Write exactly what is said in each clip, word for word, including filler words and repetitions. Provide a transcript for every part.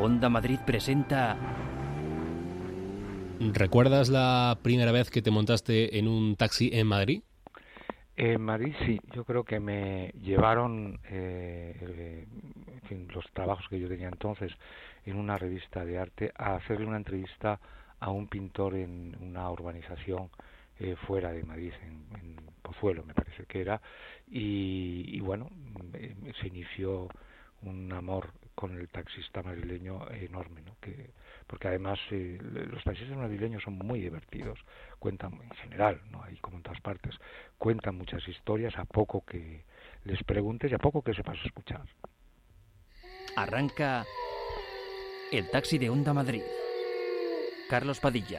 Onda Madrid presenta... ¿Recuerdas la primera vez que te montaste en un taxi en Madrid? En Madrid sí, yo creo que me llevaron eh, eh, en fin, los trabajos que yo tenía entonces en una revista de arte a hacerle una entrevista a un pintor en una urbanización eh, fuera de Madrid, en, en Pozuelo me parece que era, y, y bueno, eh, se inició un amor con el taxista madrileño enorme, ¿no? Que, porque además eh, los taxistas madrileños son muy divertidos, cuentan en general, no hay como en todas partes, cuentan muchas historias a poco que les preguntes y a poco que sepas escuchar. Arranca el taxi de Onda Madrid. Carlos Padilla.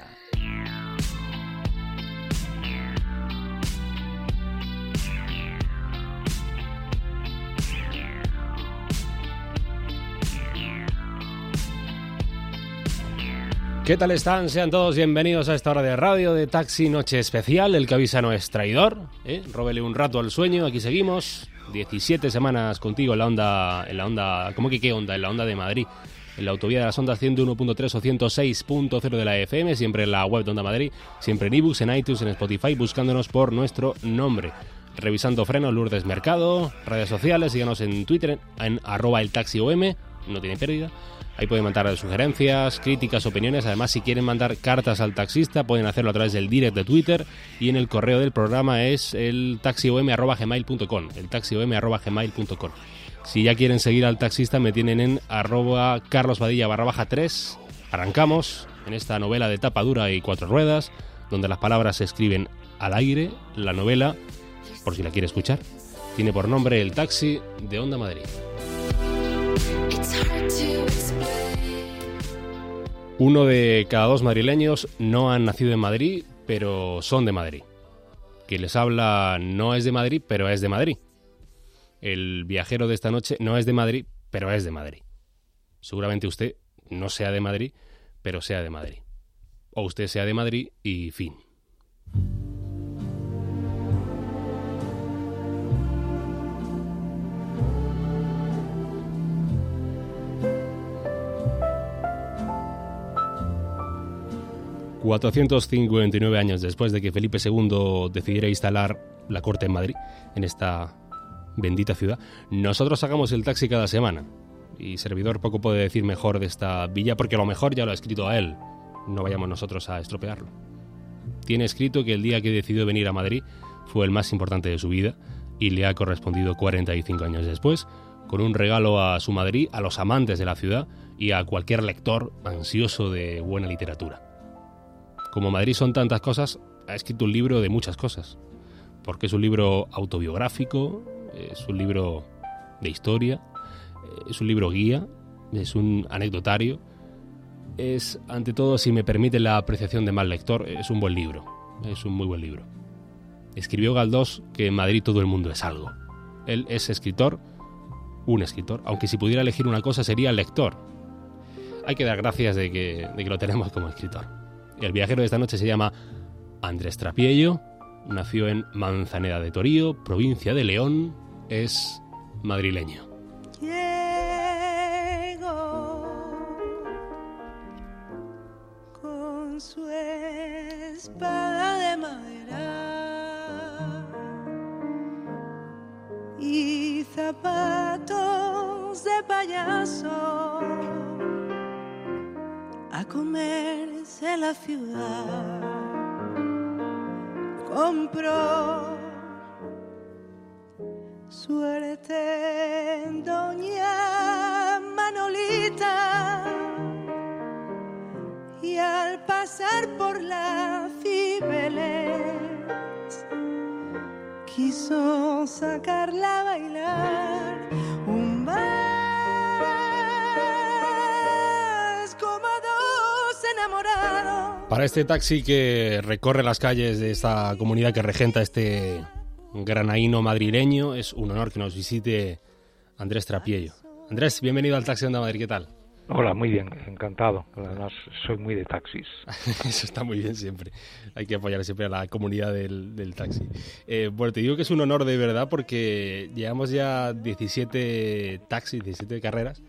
¿Qué tal están? Sean todos bienvenidos a esta hora de radio de Taxi Noche Especial. El que avisa no es traidor, ¿eh? Róbele un rato al sueño, aquí seguimos. diecisiete semanas contigo en la onda, en la onda, ¿cómo que qué onda? En la onda de Madrid. En la autovía de las ondas ciento uno punto tres o ciento seis punto cero de la F M, siempre en la web de Onda Madrid, siempre en ebooks, en iTunes, en Spotify, buscándonos por nuestro nombre. Revisando frenos, Lourdes Mercado, redes sociales, síganos en Twitter, en arroba el taxi O M, no tiene pérdida. Ahí pueden mandar sugerencias, críticas, opiniones. Además, si quieren mandar cartas al taxista, pueden hacerlo a través del direct de Twitter. Y en el correo del programa es el taxiom arroba gmail punto com. El taxiom arroba gmail punto com. Si ya quieren seguir al taxista, me tienen en arroba carlospadilla barra baja tres. Arrancamos en esta novela de tapa dura y cuatro ruedas, donde las palabras se escriben al aire. La novela, por si la quiere escuchar, tiene por nombre El taxi de Onda Madrid. Uno de cada dos madrileños no han nacido en Madrid, pero son de Madrid. Quien les habla no es de Madrid, pero es de Madrid. El viajero de esta noche no es de Madrid, pero es de Madrid. Seguramente usted no sea de Madrid, pero sea de Madrid. O usted sea de Madrid y fin. cuatrocientos cincuenta y nueve años después de que Felipe segundo decidiera instalar la corte en Madrid, en esta bendita ciudad, nosotros sacamos el taxi cada semana. Y servidor poco puede decir mejor de esta villa, porque lo mejor ya lo ha escrito a él. No vayamos nosotros a estropearlo. Tiene escrito que el día que decidió venir a Madrid fue el más importante de su vida y le ha correspondido cuarenta y cinco años después, con un regalo a su Madrid, a los amantes de la ciudad y a cualquier lector ansioso de buena literatura. Como Madrid son tantas cosas, ha escrito un libro de muchas cosas, porque es un libro autobiográfico, es un libro de historia, es un libro guía, es un anecdotario, es, ante todo, si me permite la apreciación de mal lector, es un buen libro, es un muy buen libro. Escribió Galdós que en Madrid todo el mundo es algo. Él es escritor, un escritor, aunque si pudiera elegir una cosa sería lector. Hay que dar gracias de que, de que lo tenemos como escritor. El viajero de esta noche se llama Andrés Trapiello, nació en Manzaneda de Torío, provincia de León, es madrileño. Llegó con su espada de madera y zapatos de payaso a comerse la ciudad. Compró suerte en doña Manolita y al pasar por la Cibeles quiso sacarla a bailar un vals como dos enamorados. Para este taxi que recorre las calles de esta comunidad que regenta este granaíno madrileño, es un honor que nos visite Andrés Trapiello. Andrés, bienvenido al Taxi de Onda Madrid, ¿qué tal? Hola, muy bien, encantado. Además, soy muy de taxis. Eso está muy bien siempre. Hay que apoyar siempre a la comunidad del, del taxi. Eh, bueno, te digo que es un honor de verdad porque llevamos ya diecisiete taxis, diecisiete carreras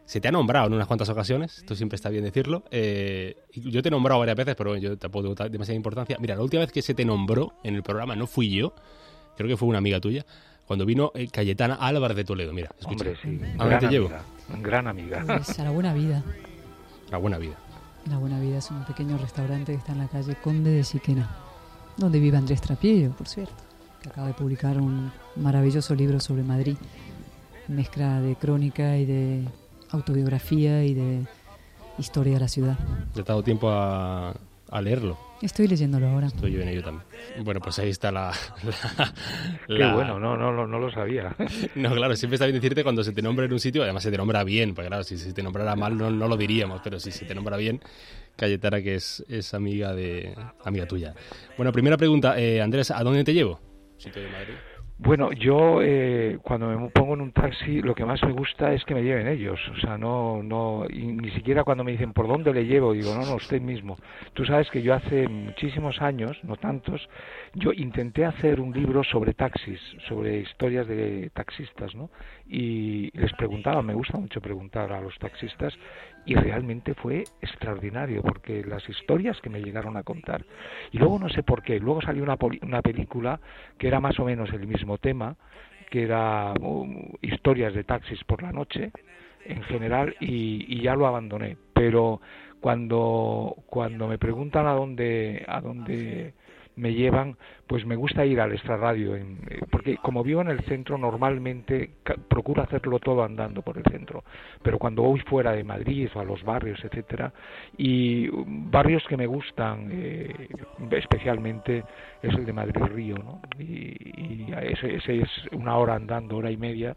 Se te ha nombrado en unas cuantas ocasiones, esto siempre está bien decirlo. Eh, yo te he nombrado varias veces, pero yo tampoco tengo demasiada importancia. Mira, la última vez que se te nombró en el programa no fui yo, creo que fue una amiga tuya, cuando vino eh, Cayetana Álvarez de Toledo. Mira, escucha. Hombre, sí. ¿A dónde te llevo? Gran amiga. Pues a La Buena Vida. La Buena Vida. La Buena Vida es un pequeño restaurante que está en la calle Conde de Siquena, donde vive Andrés Trapiello, por cierto, que acaba de publicar un maravilloso libro sobre Madrid. Mezcla de crónica y de autobiografía y de historia de la ciudad. ¿Te ha dado tiempo a, a leerlo? Estoy leyéndolo ahora. Estoy yo en ello también. Bueno, pues ahí está la... la Qué la... bueno, no, no, no, no lo sabía. No, claro, siempre está bien decirte cuando se te nombra en un sitio, además se te nombra bien, porque claro, si se te nombrara mal no, no lo diríamos, pero si se te nombra bien, Cayetana, que es, es amiga de amiga tuya. Bueno, primera pregunta, eh, Andrés, ¿a dónde te llevo? Sitio de Madrid. Bueno, yo eh, cuando me pongo en un taxi lo que más me gusta es que me lleven ellos, o sea, no, no, y ni siquiera cuando me dicen por dónde le llevo, digo, no, no, usted mismo. Tú sabes que yo hace muchísimos años, no tantos, yo intenté hacer un libro sobre taxis, sobre historias de taxistas, ¿no? Y les preguntaba, me gusta mucho preguntar a los taxistas, y realmente fue extraordinario, porque las historias que me llegaron a contar, y luego no sé por qué, luego salió una, una película que era más o menos el mismo tema, que era um, historias de taxis por la noche, en general, y, y ya lo abandoné, pero cuando cuando me preguntan a dónde a dónde me llevan, pues me gusta ir al extrarradio, en, porque como vivo en el centro normalmente ca- procuro hacerlo todo andando por el centro, pero cuando voy fuera de Madrid o a los barrios, etcétera, y barrios que me gustan eh, especialmente es el de Madrid-Río, ¿no? Y, y ese, ese es una hora andando, hora y media,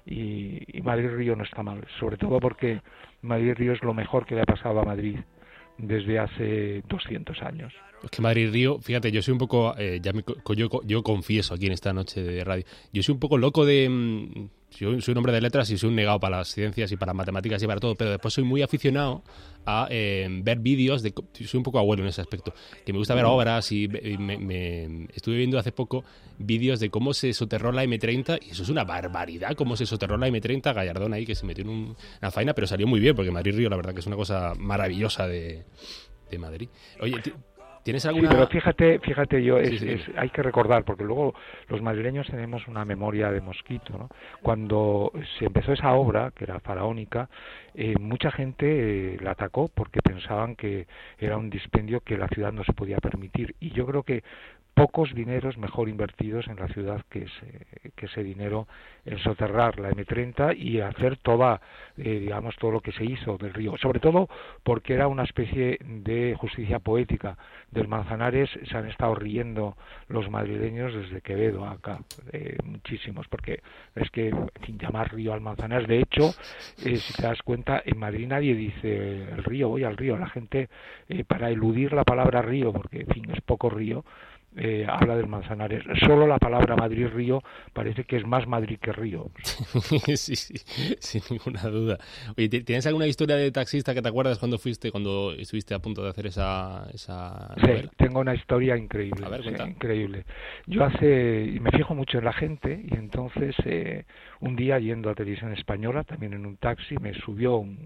y, y Madrid-Río no está mal, sobre todo porque Madrid-Río es lo mejor que le ha pasado a Madrid desde hace doscientos años. Es que Madrid-Río, fíjate, yo soy un poco, eh, ya me, yo, yo confieso aquí en esta noche de radio, yo soy un poco loco de, mm, yo soy un hombre de letras y soy un negado para las ciencias y para las matemáticas y para todo, pero después soy muy aficionado a eh, ver vídeos, de, soy un poco abuelo en ese aspecto, que me gusta ver obras y, y me, me estuve viendo hace poco vídeos de cómo se soterró la eme treinta, y eso es una barbaridad, cómo se soterró la eme treinta, Gallardón ahí que se metió en un, una faena, pero salió muy bien, porque Madrid-Río la verdad que es una cosa maravillosa de, de Madrid. Oye, ¿tienes alguna...? Sí, pero fíjate, fíjate yo, es, sí, sí. Es, hay que recordar, porque luego los madrileños tenemos una memoria de mosquito, ¿no? Cuando se empezó esa obra, que era faraónica, eh, mucha gente eh, la atacó porque pensaban que era un dispendio que la ciudad no se podía permitir, y yo creo que pocos dineros mejor invertidos en la ciudad que ese, que ese dinero en soterrar la eme treinta y hacer toda, eh, digamos, todo lo que se hizo del río, sobre todo porque era una especie de justicia poética. Del Manzanares se han estado riendo los madrileños desde Quevedo acá, eh, muchísimos, porque es que, en fin, llamar río al Manzanares, de hecho, eh, si te das cuenta, en Madrid nadie dice el río, voy al río, la gente, eh, para eludir la palabra río, porque, en fin, es poco río, Eh, habla del Manzanares. Solo la palabra Madrid-Río parece que es más Madrid que Río. sí, sí, sin ninguna duda. Oye, ¿tienes alguna historia de taxista que te acuerdas cuando fuiste, cuando estuviste a punto de hacer esa, esa novela? Sí, tengo una historia increíble. A ver, sí, cuenta. increíble. Yo hace, me fijo mucho en la gente, y entonces eh, un día yendo a Televisión Española, también en un taxi, me subió un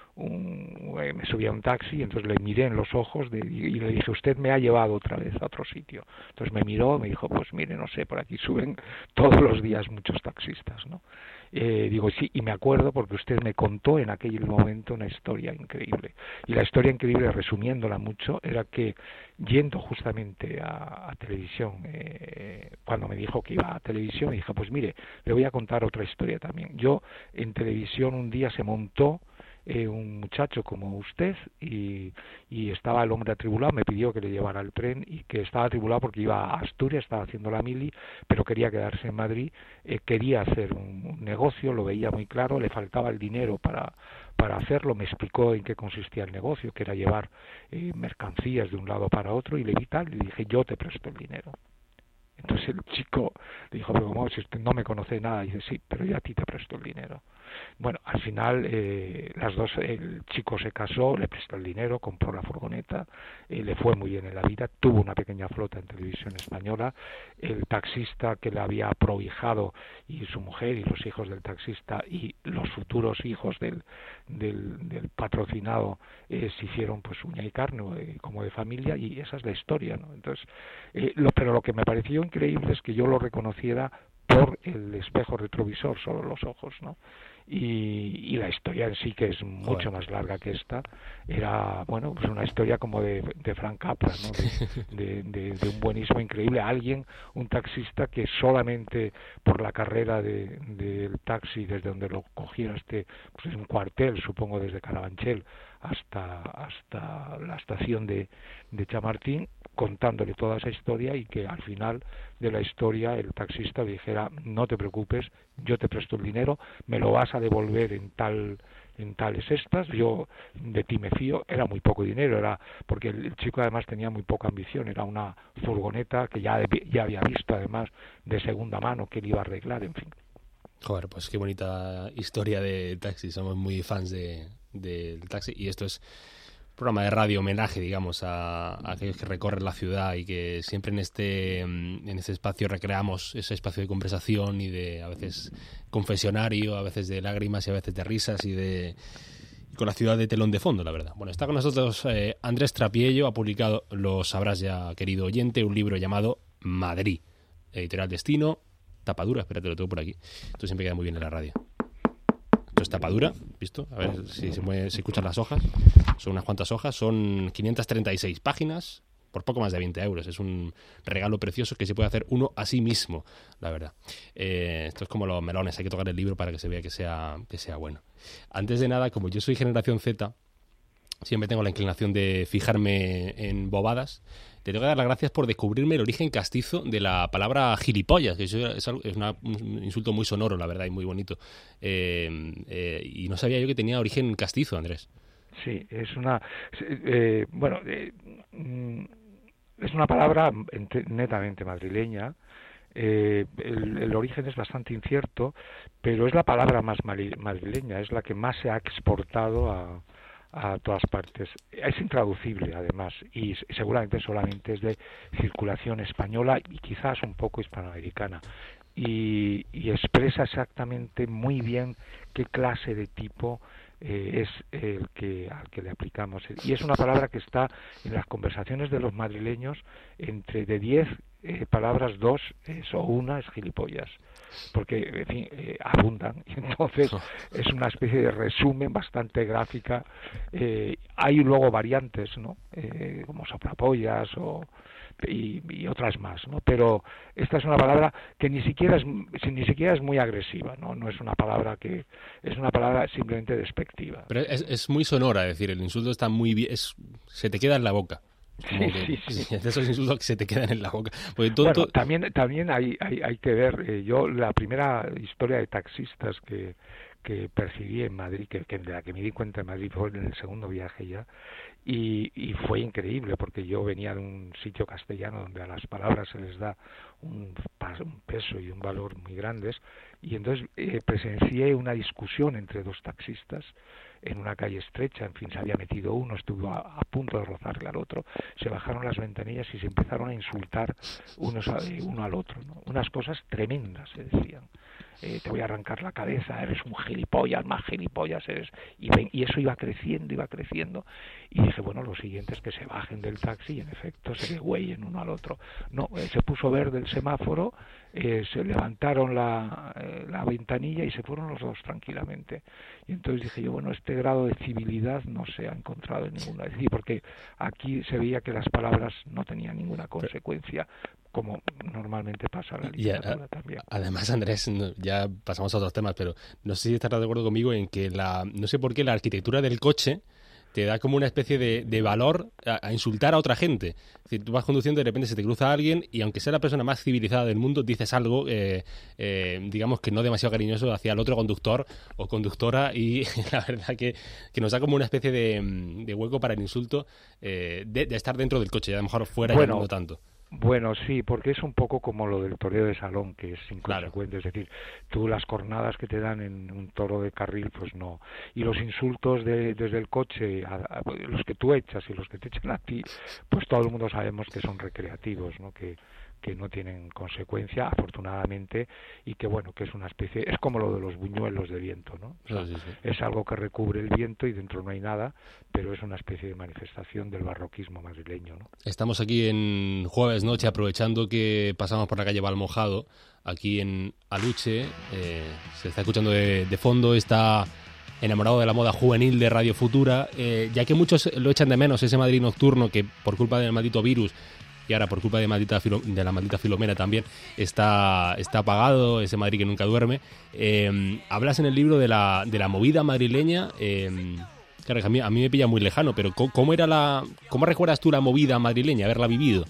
Un, eh, me subí a un taxi, y entonces le miré en los ojos de, y le dije, usted me ha llevado otra vez a otro sitio. Entonces me miró, me dijo, pues mire, no sé, por aquí suben todos los días muchos taxistas, ¿no? Eh, digo, sí, y me acuerdo porque usted me contó en aquel momento una historia increíble. Y la historia increíble, resumiéndola mucho, era que yendo justamente a, a televisión, eh, cuando me dijo que iba a televisión, me dijo, pues mire, le voy a contar otra historia también. Yo en televisión un día se montó Eh, un muchacho como usted y, y estaba el hombre atribulado, me pidió que le llevara el tren, y que estaba atribulado porque iba a Asturias, estaba haciendo la mili, pero quería quedarse en Madrid, eh, quería hacer un, un negocio, lo veía muy claro, le faltaba el dinero para, para hacerlo, me explicó en qué consistía el negocio, que era llevar eh, mercancías de un lado para otro, y le vi tal, y le dije, yo te presto el dinero. Entonces el chico le dijo, pero vamos, si usted no me conoce nada. Y dice, sí, pero yo a ti te presto el dinero. Bueno, al final eh, las dos, el chico se casó, le prestó el dinero, compró la furgoneta, eh, le fue muy bien en la vida, tuvo una pequeña flota en televisión española. El taxista que le había prohijado, y su mujer y los hijos del taxista y los futuros hijos del, del, del patrocinado eh, se hicieron pues uña y carne eh, como de familia, y esa es la historia, ¿no? Entonces, eh, lo, pero lo que me pareció increíble es que yo lo reconociera por el espejo retrovisor, solo los ojos, ¿no? Y, y la historia en sí, que es mucho más larga que esta, era, bueno, pues una historia como de, de Frank Capra, ¿no? De, de, de, de un buenismo increíble. Alguien, un taxista que solamente por la carrera de, del taxi, desde donde lo cogiera, este, pues es un cuartel, supongo, desde Carabanchel hasta hasta la estación de, de Chamartín, contándole toda esa historia, y que al final de la historia el taxista le dijera, no te preocupes, yo te presto el dinero, me lo vas a devolver en tal en tales estas, yo de ti me fío. Era muy poco dinero, era porque el chico además tenía muy poca ambición, era una furgoneta que ya, ya había visto además de segunda mano, que él iba a arreglar, en fin. Joder, pues qué bonita historia de taxi, somos muy fans de del taxi, y esto es un programa de radio homenaje, digamos, a, a aquellos que recorren la ciudad, y que siempre en este en este espacio recreamos ese espacio de conversación y de, a veces, confesionario, a veces de lágrimas y a veces de risas, y de y con la ciudad de telón de fondo, la verdad. Bueno, está con nosotros eh, Andrés Trapiello, ha publicado, lo sabrás ya, querido oyente, un libro llamado Madrid, editorial Destino, tapadura, espérate, lo tengo por aquí. Esto siempre queda muy bien en la radio. Esto es tapadura, ¿visto? A ver si se, mueve, se escuchan las hojas. Son unas cuantas hojas, son quinientas treinta y seis páginas por poco más de veinte euros. Es un regalo precioso que se puede hacer uno a sí mismo, la verdad. Eh, esto es como los melones, hay que tocar el libro para que se vea que sea, que sea bueno. Antes de nada, como yo soy generación Z, siempre tengo la inclinación de fijarme en bobadas. Te tengo que dar las gracias por descubrirme el origen castizo de la palabra gilipollas, que eso es, algo, es una, un insulto muy sonoro, la verdad, y muy bonito. Eh, eh, y no sabía yo que tenía origen castizo, Andrés. Sí, es una... Eh, bueno, eh, es una palabra netamente madrileña. Eh, el, el origen es bastante incierto, pero es la palabra más madrileña, es la que más se ha exportado a... a todas partes. Es intraducible además, y seguramente solamente es de circulación española y quizás un poco hispanoamericana, y, y expresa exactamente muy bien qué clase de tipo eh, es el que al que le aplicamos, y es una palabra que está en las conversaciones de los madrileños. Entre de diez eh, palabras, dos es, o una es gilipollas, porque en fin, eh, abundan, y entonces es una especie de resumen bastante gráfica. Eh, hay luego variantes, ¿no? Eh, como soplapollas o y, y otras más, ¿no? Pero esta es una palabra que ni siquiera es ni siquiera es muy agresiva, ¿no? No es una palabra que es una palabra simplemente despectiva. Pero es, es muy sonora, es decir, el insulto está muy bien, es, se te queda en la boca. Sí, que, sí, sí. Es de esos insultos que se te quedan en la boca. Todo, bueno, todo... también también hay hay, hay que ver, eh, yo la primera historia de taxistas que que percibí en Madrid, que, que de la que me di cuenta en Madrid fue en el segundo viaje ya, y, y fue increíble, porque yo venía de un sitio castellano donde a las palabras se les da un, un peso y un valor muy grandes, y entonces eh, presencié una discusión entre dos taxistas en una calle estrecha. En fin, se había metido uno, estuvo a, a punto de rozarle al otro, se bajaron las ventanillas y se empezaron a insultar unos a, uno al otro, ¿no? Unas cosas tremendas se decían. Eh, te voy a arrancar la cabeza, eres un gilipollas, más gilipollas eres, y, ven, y eso iba creciendo, iba creciendo, y dije, bueno, lo siguiente es que se bajen del taxi y en efecto se degüellen uno al otro. No, eh, se puso verde el semáforo, eh, se levantaron la, eh, la ventanilla y se fueron los dos tranquilamente. Y entonces dije yo, bueno, este grado de civilidad no se ha encontrado en ninguna, es decir, porque aquí se veía que las palabras no tenían ninguna consecuencia, como normalmente pasa en la literatura a, también. Además, Andrés, ya pasamos a otros temas, pero no sé si estarás de acuerdo conmigo en que la no sé por qué la arquitectura del coche te da como una especie de, de valor a, a insultar a otra gente. Es decir, tú vas conduciendo y de repente se te cruza alguien y aunque sea la persona más civilizada del mundo, dices algo, eh, eh, digamos que no demasiado cariñoso hacia el otro conductor o conductora, y la verdad que, que nos da como una especie de, de hueco para el insulto eh, de, de estar dentro del coche, y a lo mejor fuera bueno, ya no tanto. Bueno, sí, porque es un poco como lo del toreo de salón, que es inconsecuente. Claro. Es decir, tú las cornadas que te dan en un toro de carril, pues no. Y los insultos de, desde el coche, a, a, los que tú echas y los que te echan a ti, pues todo el mundo sabemos que son recreativos, ¿no? Que que no tienen consecuencia, afortunadamente, y que bueno, que es una especie, es como lo de los buñuelos de viento, ¿no? O sea, sí, sí. Es algo que recubre el viento y dentro no hay nada, pero es una especie de manifestación del barroquismo madrileño, ¿no? Estamos aquí en jueves noche, aprovechando que pasamos por la calle Valmojado, aquí en Aluche, eh, se está escuchando de, de fondo, está enamorado de la moda juvenil de Radio Futura, eh, ya que muchos lo echan de menos, ese Madrid nocturno que por culpa del maldito virus y ahora por culpa de, maldita Filo, de la maldita Filomena también está, está apagado, ese Madrid que nunca duerme. Eh, hablas en el libro de la, de la movida madrileña, eh, claro, a mí, a mí me pilla muy lejano, pero ¿cómo, era la, ¿cómo recuerdas tú la movida madrileña, haberla vivido?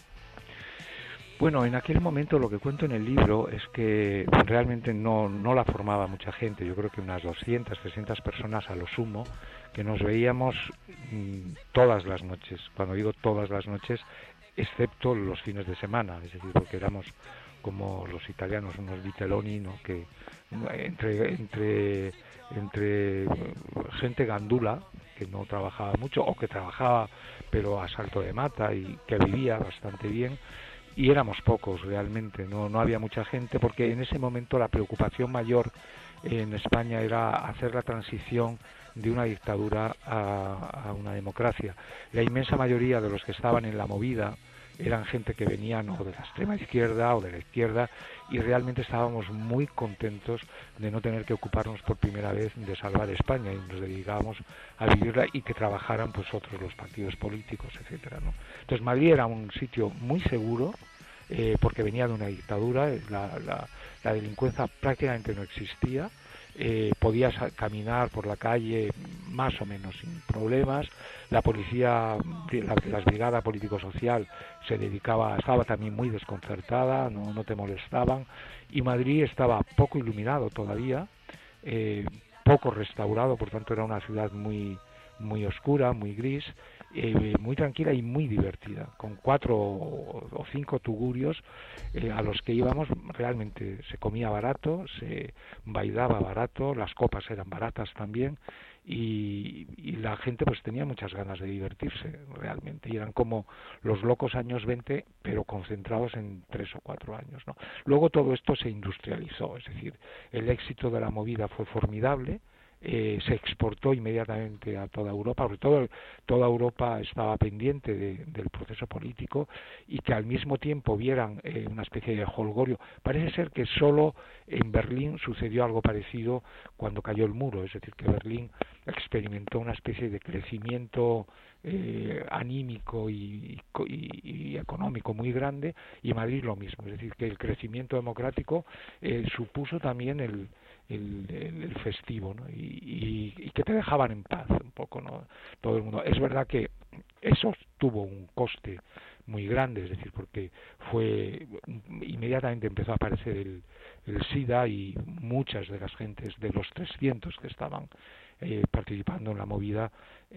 Bueno, en aquel momento lo que cuento en el libro es que realmente no, no la formaba mucha gente, yo creo que unas doscientas, trescientas personas a lo sumo, que nos veíamos mmm, todas las noches. Cuando digo todas las noches, excepto los fines de semana, es decir, porque éramos como los italianos, unos vitelloni, ¿no? Que entre entre entre gente gandula que no trabajaba mucho o que trabajaba pero a salto de mata y que vivía bastante bien, y éramos pocos realmente, no no había mucha gente, porque en ese momento la preocupación mayor en España era hacer la transición de una dictadura a, a una democracia. La inmensa mayoría de los que estaban en la movida eran gente que venían o de la extrema izquierda o de la izquierda, y realmente estábamos muy contentos de no tener que ocuparnos por primera vez de salvar España, y nos dedicábamos a vivirla y que trabajaran pues otros los partidos políticos, etcétera, ¿no? Entonces Madrid era un sitio muy seguro, eh, porque venía de una dictadura, la, la, la delincuencia prácticamente no existía. Eh, podías caminar por la calle más o menos sin problemas. La policía, la, la brigada político-social se dedicaba, estaba también muy desconcertada, no, no te molestaban, y Madrid estaba poco iluminado todavía, eh, poco restaurado, por tanto era una ciudad muy muy oscura, muy gris, eh, muy tranquila y muy divertida, con cuatro o cinco tugurios eh, a los que íbamos. Realmente se comía barato, se bailaba barato, las copas eran baratas también, y, y la gente pues tenía muchas ganas de divertirse realmente, y eran como los locos años veinte, pero concentrados en tres o cuatro años, ¿no? Luego todo esto se industrializó, es decir, el éxito de la movida fue formidable. Eh, se exportó inmediatamente a toda Europa, porque todo, toda Europa estaba pendiente de, del proceso político, y que al mismo tiempo vieran eh, una especie de jolgorio. Parece ser que solo en Berlín sucedió algo parecido cuando cayó el muro, es decir, que Berlín experimentó una especie de crecimiento eh, anímico y, y, y económico muy grande, y Madrid lo mismo, es decir, que el crecimiento democrático eh, supuso también el El, el, el festivo, ¿no? y, y, y que te dejaban en paz un poco, ¿no? Todo el mundo. Es verdad que eso tuvo un coste muy grande, es decir, porque fue inmediatamente empezó a aparecer el, el SIDA, y muchas de las gentes, de los trescientos que estaban eh, participando en la movida,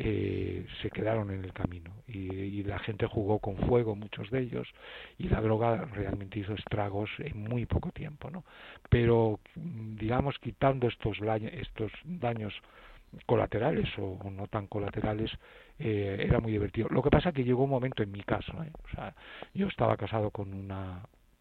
eh, se quedaron en el camino, y, y la gente jugó con fuego, muchos de ellos, y la droga realmente hizo estragos en muy poco tiempo, ¿no? Pero digamos, quitando estos estos daños colaterales o, o no tan colaterales, eh, era muy divertido. Lo que pasa es que llegó un momento en mi caso, ¿eh? O sea, yo estaba casado con una,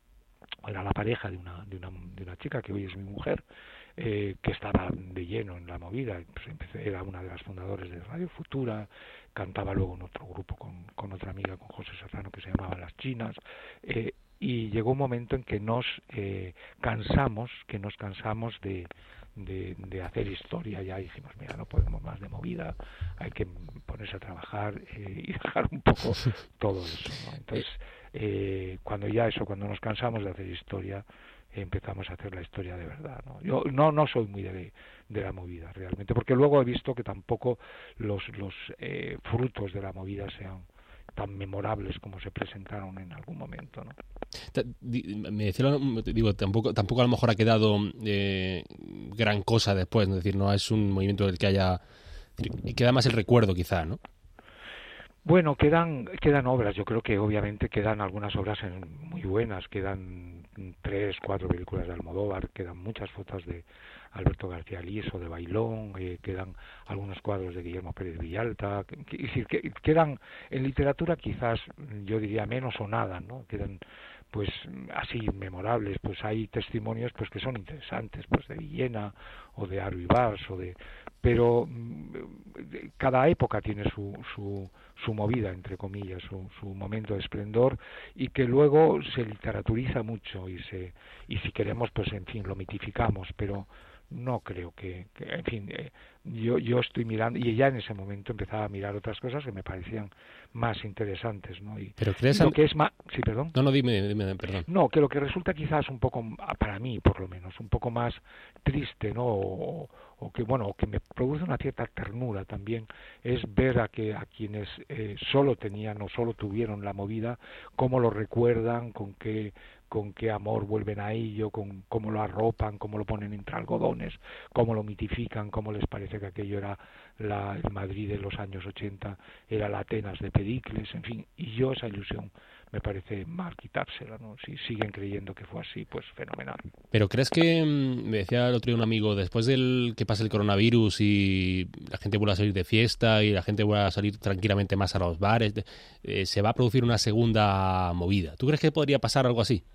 era la pareja de una de una, de una chica que hoy es mi mujer, eh, que estaba de lleno en la movida. Pues empecé, era una de las fundadoras de Radio Futura, cantaba luego en otro grupo con, con otra amiga, con José Serrano, que se llamaba Las Chinas, eh, y llegó un momento en que nos eh, cansamos, que nos cansamos de, de, de hacer historia. Ya dijimos, mira, no podemos más de movida, hay que ponerse a trabajar eh, y dejar un poco todo eso, ¿no? Entonces, eh, cuando ya eso, cuando nos cansamos de hacer historia, eh, empezamos a hacer la historia de verdad, ¿no? Yo no no soy muy de, de la movida realmente, porque luego he visto que tampoco los, los eh, frutos de la movida sean tan memorables como se presentaron en algún momento, ¿no? Me decía, digo, tampoco tampoco a lo mejor ha quedado eh, gran cosa después, ¿no? Es decir, no es un movimiento del que haya, queda más el recuerdo quizá, ¿no? Bueno, quedan quedan obras, yo creo que obviamente quedan algunas obras en, muy buenas, quedan tres, cuatro películas de Almodóvar, quedan muchas fotos de Alberto García Liso, de Bailón, eh, quedan algunos cuadros de Guillermo Pérez Villalta, que, que, es decir, que quedan en literatura quizás, yo diría menos o nada, ¿no? Quedan pues así memorables, pues hay testimonios pues que son interesantes, pues de Villena o de Aro Ibars o de, pero cada época tiene su su su movida, entre comillas, su, su momento de esplendor, y que luego se literaturiza mucho y se y si queremos pues en fin lo mitificamos, pero no creo que, que en fin, eh, yo yo estoy mirando, y ya en ese momento empezaba a mirar otras cosas que me parecían más interesantes, ¿no? Y, pero crees y lo que es más, sí, perdón. No, no, dime, dime, perdón. No, que lo que resulta quizás un poco, para mí por lo menos, un poco más triste, ¿no? O, o que bueno, que me produce una cierta ternura también, es ver a que a quienes eh, solo tenían o solo tuvieron la movida, cómo lo recuerdan, con qué con qué amor vuelven a ello, con cómo lo arropan, cómo lo ponen entre algodones, cómo lo mitifican, cómo les parece que aquello era la, el Madrid de los años ochenta, era la Atenas de Pericles, en fin, y yo esa ilusión me parece mal quitársela, ¿no? Si siguen creyendo que fue así, pues fenomenal. Pero ¿crees que, me decía el otro día un amigo, después del que pase el coronavirus y la gente vuelva a salir de fiesta y la gente vuelva a salir tranquilamente más a los bares, eh, se va a producir una segunda movida? ¿Tú crees que podría pasar algo así?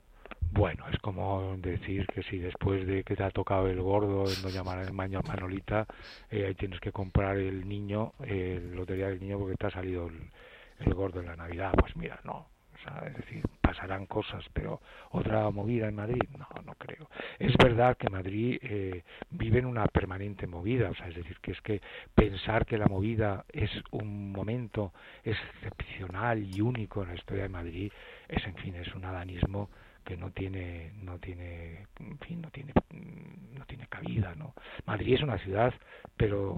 Bueno, es como decir que si después de que te ha tocado el gordo en Doña Manolita, eh, ahí tienes que comprar el niño, eh, lotería del niño porque te ha salido el, el gordo en la Navidad. Pues mira, no. O sea, es decir, pasarán cosas, pero otra movida en Madrid, no, no creo. Es verdad que Madrid eh, vive en una permanente movida, o sea, es decir, que es que pensar que la movida es un momento excepcional y único en la historia de Madrid es, en fin, es un adanismo que no tiene no tiene en fin no tiene no tiene cabida, ¿no? Madrid es una ciudad, pero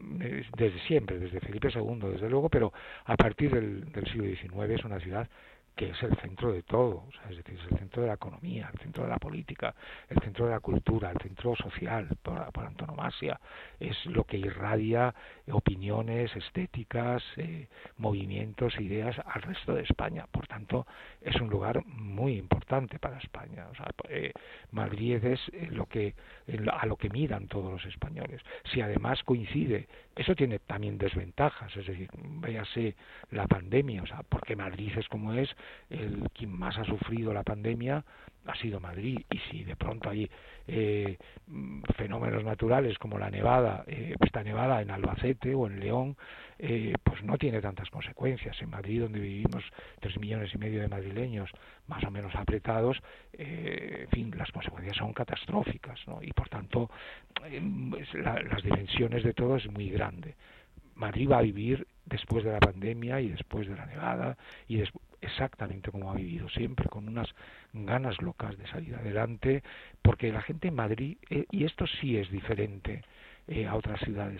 desde siempre, desde Felipe segundo desde luego, pero a partir del, del siglo diecinueve es una ciudad que es el centro de todo, o sea, es decir, es el centro de la economía, el centro de la política, el centro de la cultura, el centro social, por, por antonomasia, es lo que irradia opiniones, estéticas, eh, movimientos, ideas al resto de España. Por tanto, es un lugar muy importante para España. O sea, eh, Madrid es lo que a lo que miran todos los españoles. Si además coincide, eso tiene también desventajas, es decir, véase la pandemia, o sea, porque Madrid es como es, el quien más ha sufrido la pandemia ha sido Madrid, y si de pronto hay eh, fenómenos naturales como la nevada, eh, esta nevada en Albacete o en León, eh, pues no tiene tantas consecuencias. En Madrid, donde vivimos tres millones y medio de madrileños más o menos apretados, eh, en fin, las consecuencias son catastróficas, ¿no? Y por tanto eh, la, las dimensiones de todo es muy grande. Madrid va a vivir después de la pandemia y después de la nevada y después exactamente como ha vivido siempre, con unas ganas locas de salir adelante, porque la gente en Madrid, eh, y esto sí es diferente eh, a otras ciudades,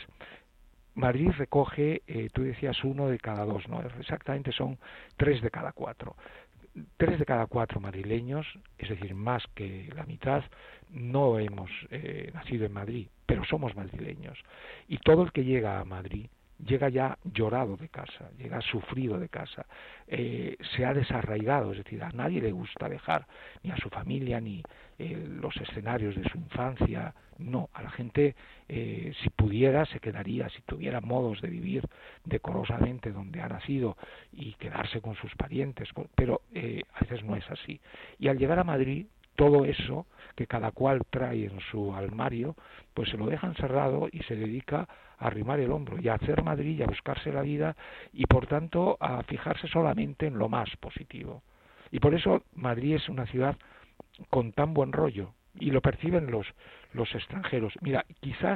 Madrid recoge, eh, tú decías uno de cada dos, ¿no? Exactamente son tres de cada cuatro. Tres de cada cuatro madrileños, es decir, más que la mitad, no hemos eh, nacido en Madrid, pero somos madrileños. Y todo el que llega a Madrid llega ya llorado de casa, llega sufrido de casa, eh, se ha desarraigado, es decir, a nadie le gusta dejar ni a su familia ni eh, los escenarios de su infancia, no, a la gente eh, si pudiera se quedaría, si tuviera modos de vivir decorosamente donde ha nacido y quedarse con sus parientes, pero eh, a veces no es así. Y al llegar a Madrid, todo eso que cada cual trae en su armario, pues se lo deja encerrado y se dedica a arrimar el hombro y a hacer Madrid y a buscarse la vida y por tanto a fijarse solamente en lo más positivo. Y por eso Madrid es una ciudad con tan buen rollo y lo perciben los, los extranjeros. Mira, quizás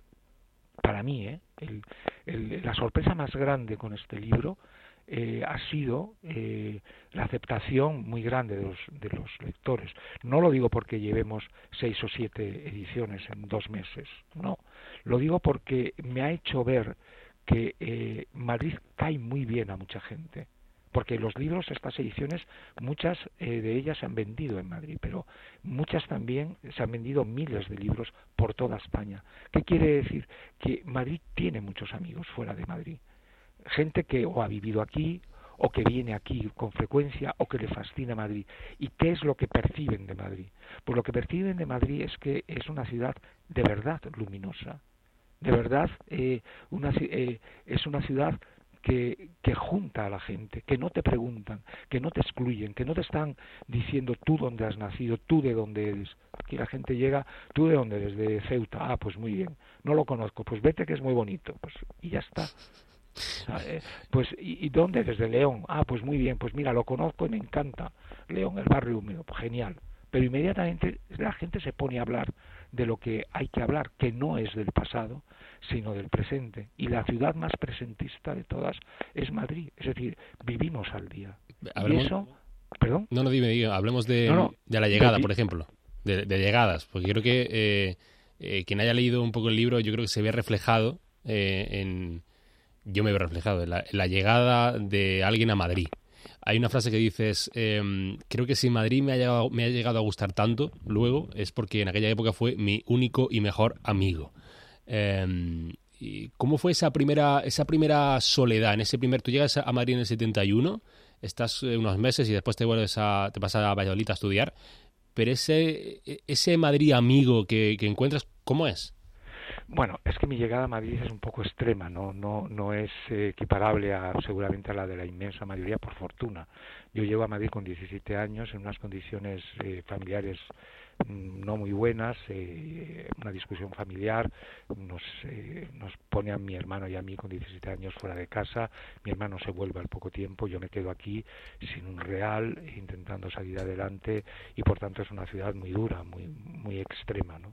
para mí ¿eh? el, el, la sorpresa más grande con este libro Eh, ha sido eh, la aceptación muy grande de los, de los lectores. No lo digo porque llevemos seis o siete ediciones en dos meses, no. Lo digo porque me ha hecho ver que eh, Madrid cae muy bien a mucha gente. Porque los libros, estas ediciones, muchas eh, de ellas se han vendido en Madrid, pero muchas también se han vendido miles de libros por toda España. ¿Qué quiere decir? Que Madrid tiene muchos amigos fuera de Madrid. gente que o ha vivido aquí, o que viene aquí con frecuencia, o que le fascina Madrid. ¿Y qué es lo que perciben de Madrid? Pues lo que perciben de Madrid es que es una ciudad de verdad luminosa, de verdad eh, una, eh, es una ciudad que, que junta a la gente, que no te preguntan, que no te excluyen, que no te están diciendo tú dónde has nacido, tú de dónde eres. Aquí la gente llega, tú de dónde eres, de Ceuta, ah, pues muy bien, no lo conozco, pues vete que es muy bonito, pues y ya está. Eh, pues ¿y, y dónde? Desde León. Ah, pues muy bien, pues mira, lo conozco y me encanta León, el barrio húmedo, pues genial. Pero inmediatamente la gente se pone a hablar de lo que hay que hablar, que no es del pasado, sino del presente. Y la ciudad más presentista de todas es Madrid, es decir, vivimos al día. Hablemos... Y eso, perdón. No, no, dime, dime. Hablemos de, no, no. de la llegada, de... por ejemplo, de, de llegadas, porque creo que eh, eh, quien haya leído un poco el libro, yo creo que se ve reflejado eh, en yo me veo reflejado en la, en la llegada de alguien a Madrid. Hay una frase que dices, eh, creo que si Madrid me ha, llegado, me ha llegado a gustar tanto, luego, es porque en aquella época fue mi único y mejor amigo. Eh, ¿y ¿Cómo fue esa primera esa primera soledad? En ese primer, tú llegas a Madrid en el setenta y uno, estás unos meses y después te vuelves a, te pasas a Valladolid a estudiar, pero ese, ese Madrid amigo que, que encuentras, ¿cómo es? Bueno, es que mi llegada a Madrid es un poco extrema, no no no es eh, equiparable a seguramente a la de la inmensa mayoría, por fortuna. Yo llego a Madrid con diecisiete años en unas condiciones eh, familiares mmm, no muy buenas, eh, una discusión familiar, nos eh, nos pone a mi hermano y a mí con diecisiete años fuera de casa, mi hermano se vuelve al poco tiempo, yo me quedo aquí sin un real, intentando salir adelante, y por tanto es una ciudad muy dura, muy muy extrema, ¿no?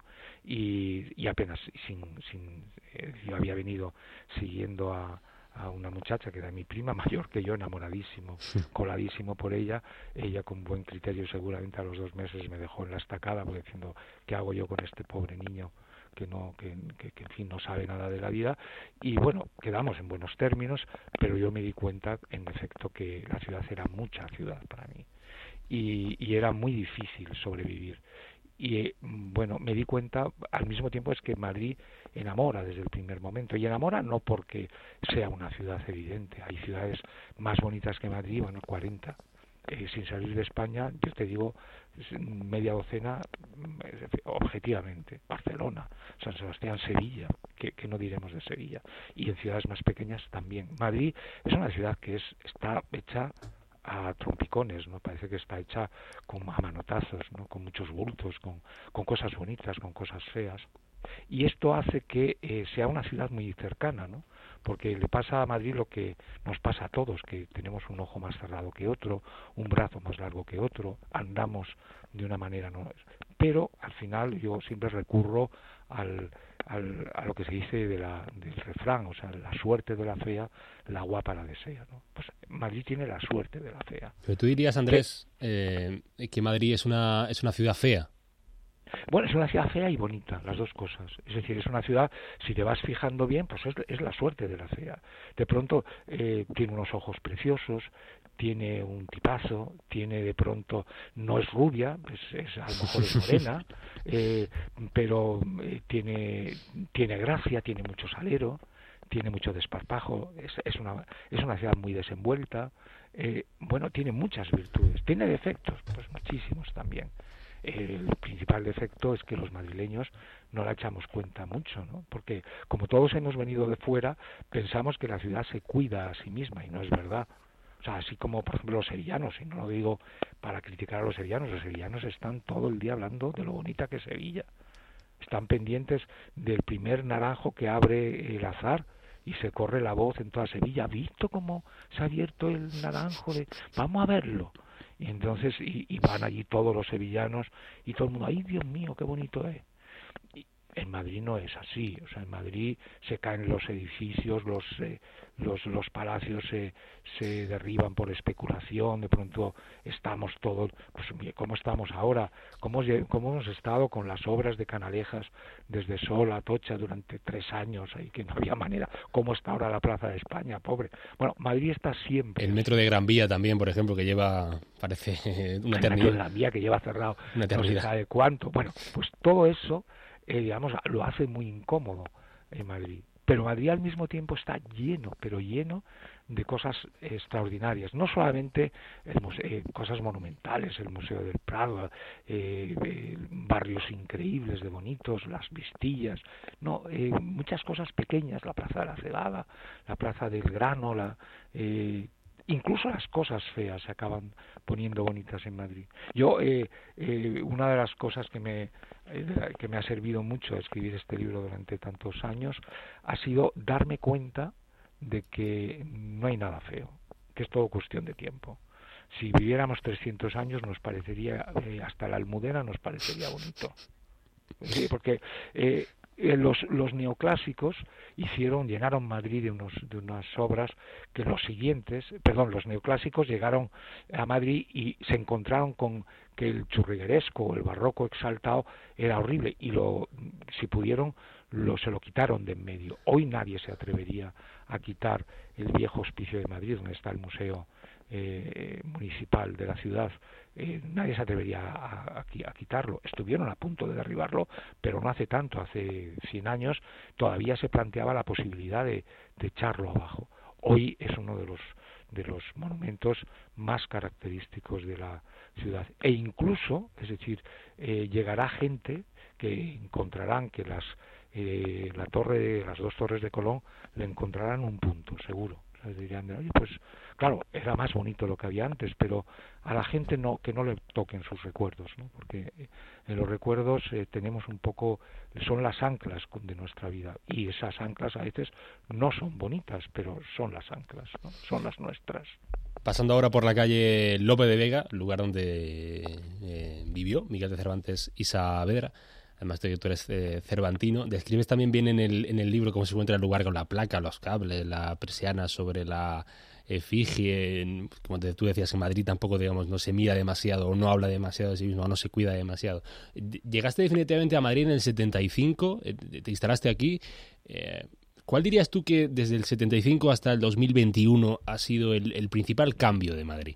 Y, y apenas sin, sin eh, yo había venido siguiendo a, a una muchacha que era mi prima mayor que yo, enamoradísimo, coladísimo por ella. Ella con buen criterio seguramente a los dos meses me dejó en la estacada, porque diciendo, ¿qué hago yo con este pobre niño que no que, que, que en fin no sabe nada de la vida? Y bueno, quedamos en buenos términos, pero yo me di cuenta en efecto que la ciudad era mucha ciudad para mí y, y era muy difícil sobrevivir. Y bueno, me di cuenta al mismo tiempo es que Madrid enamora desde el primer momento, y enamora no porque sea una ciudad evidente, hay ciudades más bonitas que Madrid, bueno, cuarenta, eh, sin salir de España, yo te digo media docena objetivamente, Barcelona, San Sebastián, Sevilla, que, que no diremos de Sevilla, y en ciudades más pequeñas también. Madrid es una ciudad que es está hecha a trompicones, ¿no? Parece que está hecha con a manotazos, ¿no? Con muchos bultos, con, con cosas bonitas, con cosas feas. Y esto hace que eh, sea una ciudad muy cercana, ¿no? Porque le pasa a Madrid lo que nos pasa a todos, que tenemos un ojo más cerrado que otro, un brazo más largo que otro, andamos de una manera, ¿no? Pero al final yo siempre recurro al, al, a lo que se dice de la, del refrán, o sea, la suerte de la fea, la guapa la desea, ¿no? Pues Madrid tiene la suerte de la fea. Pero tú dirías, Andrés, eh, que Madrid es una es una ciudad fea. Bueno, es una ciudad fea y bonita, las dos cosas. Es decir, es una ciudad, si te vas fijando bien, pues es, es la suerte de la fea. De pronto eh, tiene unos ojos preciosos, tiene un tipazo, tiene de pronto, no es rubia, es, es a lo mejor es morena, eh, pero eh, tiene tiene gracia, tiene mucho salero, tiene mucho desparpajo, es, es una es una ciudad muy desenvuelta, eh, bueno, tiene muchas virtudes, tiene defectos, pues muchísimos también. El principal defecto es que los madrileños no la echamos cuenta mucho, ¿no? Porque como todos hemos venido de fuera, pensamos que la ciudad se cuida a sí misma, y no es verdad. O sea, así como por ejemplo los sevillanos, y no lo digo para criticar a los sevillanos, los sevillanos están todo el día hablando de lo bonita que es Sevilla. Están pendientes del primer naranjo que abre el azar, y se corre la voz en toda Sevilla. ¿Ha visto cómo se ha abierto el naranjo? De... Vamos a verlo. Y entonces y, y van allí todos los sevillanos y todo el mundo, ¡ay, Dios mío, qué bonito es! Y en Madrid no es así, o sea, en Madrid se caen los edificios, los eh, los los palacios se se derriban por especulación, de pronto estamos todos, pues ¿cómo estamos ahora? ¿Cómo, cómo hemos estado con las obras de Canalejas desde Sol a Atocha durante tres años, ahí que no había manera? ¿Cómo está ahora la Plaza de España, pobre? Bueno, Madrid está siempre. El metro de Gran Vía también, por ejemplo, que lleva, parece, una eternidad. El metro de Gran Vía que lleva cerrado una eternidad. No se sabe cuánto. Bueno, pues todo eso, eh, digamos, lo hace muy incómodo en Madrid. pero Madrid al mismo tiempo está lleno, pero lleno de cosas extraordinarias, no solamente el museo, eh, cosas monumentales, el Museo del Prado, eh, eh, barrios increíbles de bonitos, las Vistillas, no, eh, muchas cosas pequeñas, la Plaza de la Cebada, la Plaza del Grano, la, eh, incluso las cosas feas se acaban poniendo bonitas en Madrid. Yo, eh, eh, una de las cosas que me, eh, que me ha servido mucho a escribir este libro durante tantos años ha sido darme cuenta de que no hay nada feo, que es todo cuestión de tiempo. Si viviéramos trescientos años nos parecería, eh, hasta la Almudena nos parecería bonito. Sí, porque eh, eh, los, los neoclásicos hicieron, llenaron Madrid de, unos, de unas obras que los siguientes, perdón, los neoclásicos llegaron a Madrid y se encontraron con que el churrigueresco o el barroco exaltado era horrible y lo, si pudieron, lo, se lo quitaron de en medio. Hoy nadie se atrevería a quitar el viejo Hospicio de Madrid, donde está el Museo eh, Municipal de la ciudad. Eh, nadie se atrevería a, a, a quitarlo. Estuvieron a punto de derribarlo, pero no hace tanto, hace cien años, todavía se planteaba la posibilidad de, de echarlo abajo. Hoy es uno de los de los monumentos más característicos de la ciudad. E incluso, es decir, eh, llegará gente que encontrarán que las eh, la torre de, las dos torres de Colón le encontrarán un punto, seguro. Les dirían, oye, pues claro, era más bonito lo que había antes, pero a la gente no, que no le toquen sus recuerdos, ¿no? Porque en los recuerdos eh, tenemos un poco, son las anclas de nuestra vida, y esas anclas a veces no son bonitas, pero son las anclas, ¿no? Son las nuestras. Pasando ahora por la calle Lope de Vega, lugar donde eh, vivió Miguel de Cervantes y Saavedra. Además de que tú eres eh, cervantino, describes también bien en el, en el libro cómo se encuentra el lugar con la placa, los cables, la persiana sobre la efigie. En, como te, tú decías, en Madrid tampoco, digamos, no se mira demasiado o no habla demasiado de sí mismo o no se cuida demasiado. Llegaste definitivamente a Madrid en el setenta y cinco, eh, te instalaste aquí. Eh, ¿Cuál dirías tú que desde el setenta y cinco hasta el dos mil veintiuno ha sido el, el principal cambio de Madrid?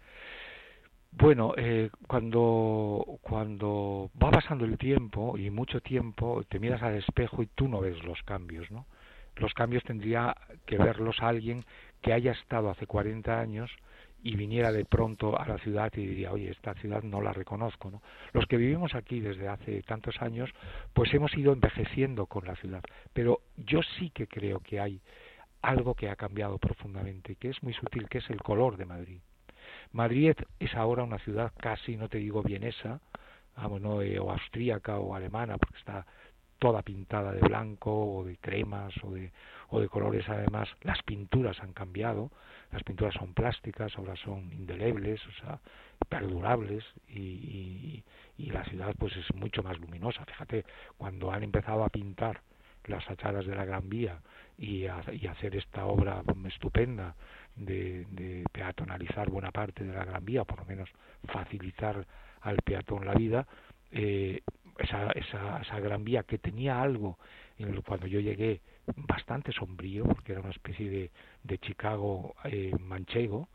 Bueno, eh, cuando cuando va pasando el tiempo y mucho tiempo, te miras al espejo y tú no ves los cambios, ¿no? Los cambios tendría que verlos a alguien que haya estado hace cuarenta años y viniera de pronto a la ciudad y diría, oye, esta ciudad no la reconozco, ¿no? Los que vivimos aquí desde hace tantos años, pues hemos ido envejeciendo con la ciudad, pero yo sí que creo que hay algo que ha cambiado profundamente, que es muy sutil, que es el color de Madrid. Madrid es ahora una ciudad casi, no te digo vienesa, vamos, no, eh, o austríaca o alemana, porque está toda pintada de blanco o de cremas o de, o de colores. Además, las pinturas han cambiado, las pinturas son plásticas, ahora son indelebles, o sea, perdurables, y, y, y la ciudad pues es mucho más luminosa. Fíjate, cuando han empezado a pintar las fachadas de la Gran Vía y, a, y hacer esta obra estupenda de, de peatonalizar buena parte de la Gran Vía, por lo menos facilitar al peatón la vida, eh, esa, esa, esa Gran Vía que tenía algo, en el, cuando yo llegué, bastante sombrío, porque era una especie de, de Chicago eh, manchego,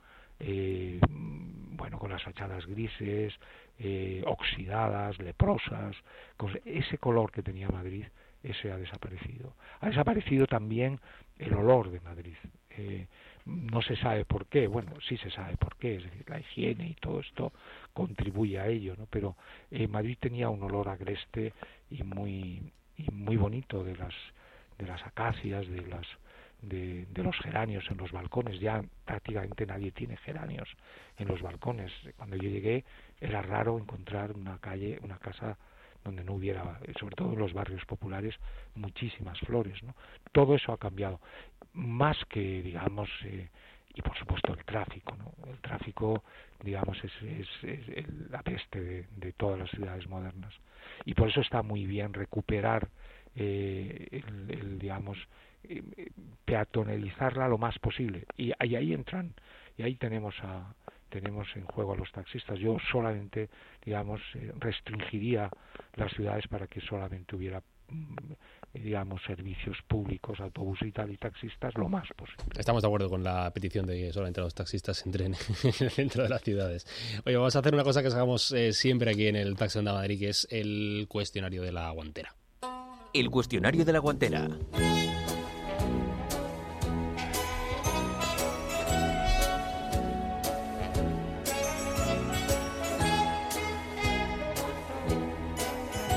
eh, bueno, con las fachadas grises, eh, oxidadas, leprosas, con ese color que tenía Madrid, ese ha desaparecido. Ha desaparecido también el olor de Madrid. Eh, no se sabe por qué, bueno, sí se sabe por qué, es decir, la higiene y todo esto contribuye a ello, ¿no? Pero eh, Madrid tenía un olor agreste y muy y muy bonito de las de las acacias, de las de, de los geranios en los balcones. Ya prácticamente nadie tiene geranios en los balcones. Cuando yo llegué era raro encontrar una calle, una casa donde no hubiera, sobre todo en los barrios populares, muchísimas flores, ¿no? Todo eso ha cambiado, más que, digamos, eh, y por supuesto el tráfico, ¿no? El tráfico, digamos, es, es, es el, la peste de, de todas las ciudades modernas, y por eso está muy bien recuperar, eh, el, el, digamos, eh, peatonalizarla lo más posible, y, y ahí entran, y ahí tenemos a tenemos en juego a los taxistas. Yo solamente, digamos, restringiría las ciudades para que solamente hubiera, digamos, servicios públicos, autobuses y tal, y taxistas lo más posible. Estamos de acuerdo con la petición de que solamente los taxistas entren en el centro de las ciudades. Oye, vamos a hacer una cosa que hagamos eh, siempre aquí en el Taxi Onda Madrid, que es el cuestionario de la guantera. El cuestionario de la guantera.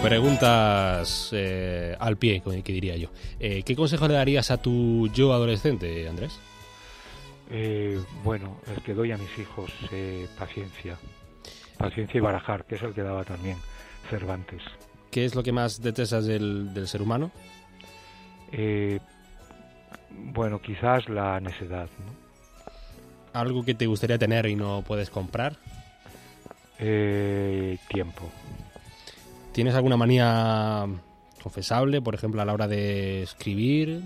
Preguntas eh, al pie, que diría yo. Eh, ¿Qué consejo le darías a tu yo adolescente, Andrés? Eh, bueno, el que doy a mis hijos, eh, paciencia. Paciencia y barajar, que es el que daba también Cervantes. ¿Qué es lo que más detestas del, del ser humano? Eh, bueno, quizás la necedad, ¿no? ¿Algo que te gustaría tener y no puedes comprar? Eh, tiempo. ¿Tienes alguna manía confesable, por ejemplo, a la hora de escribir?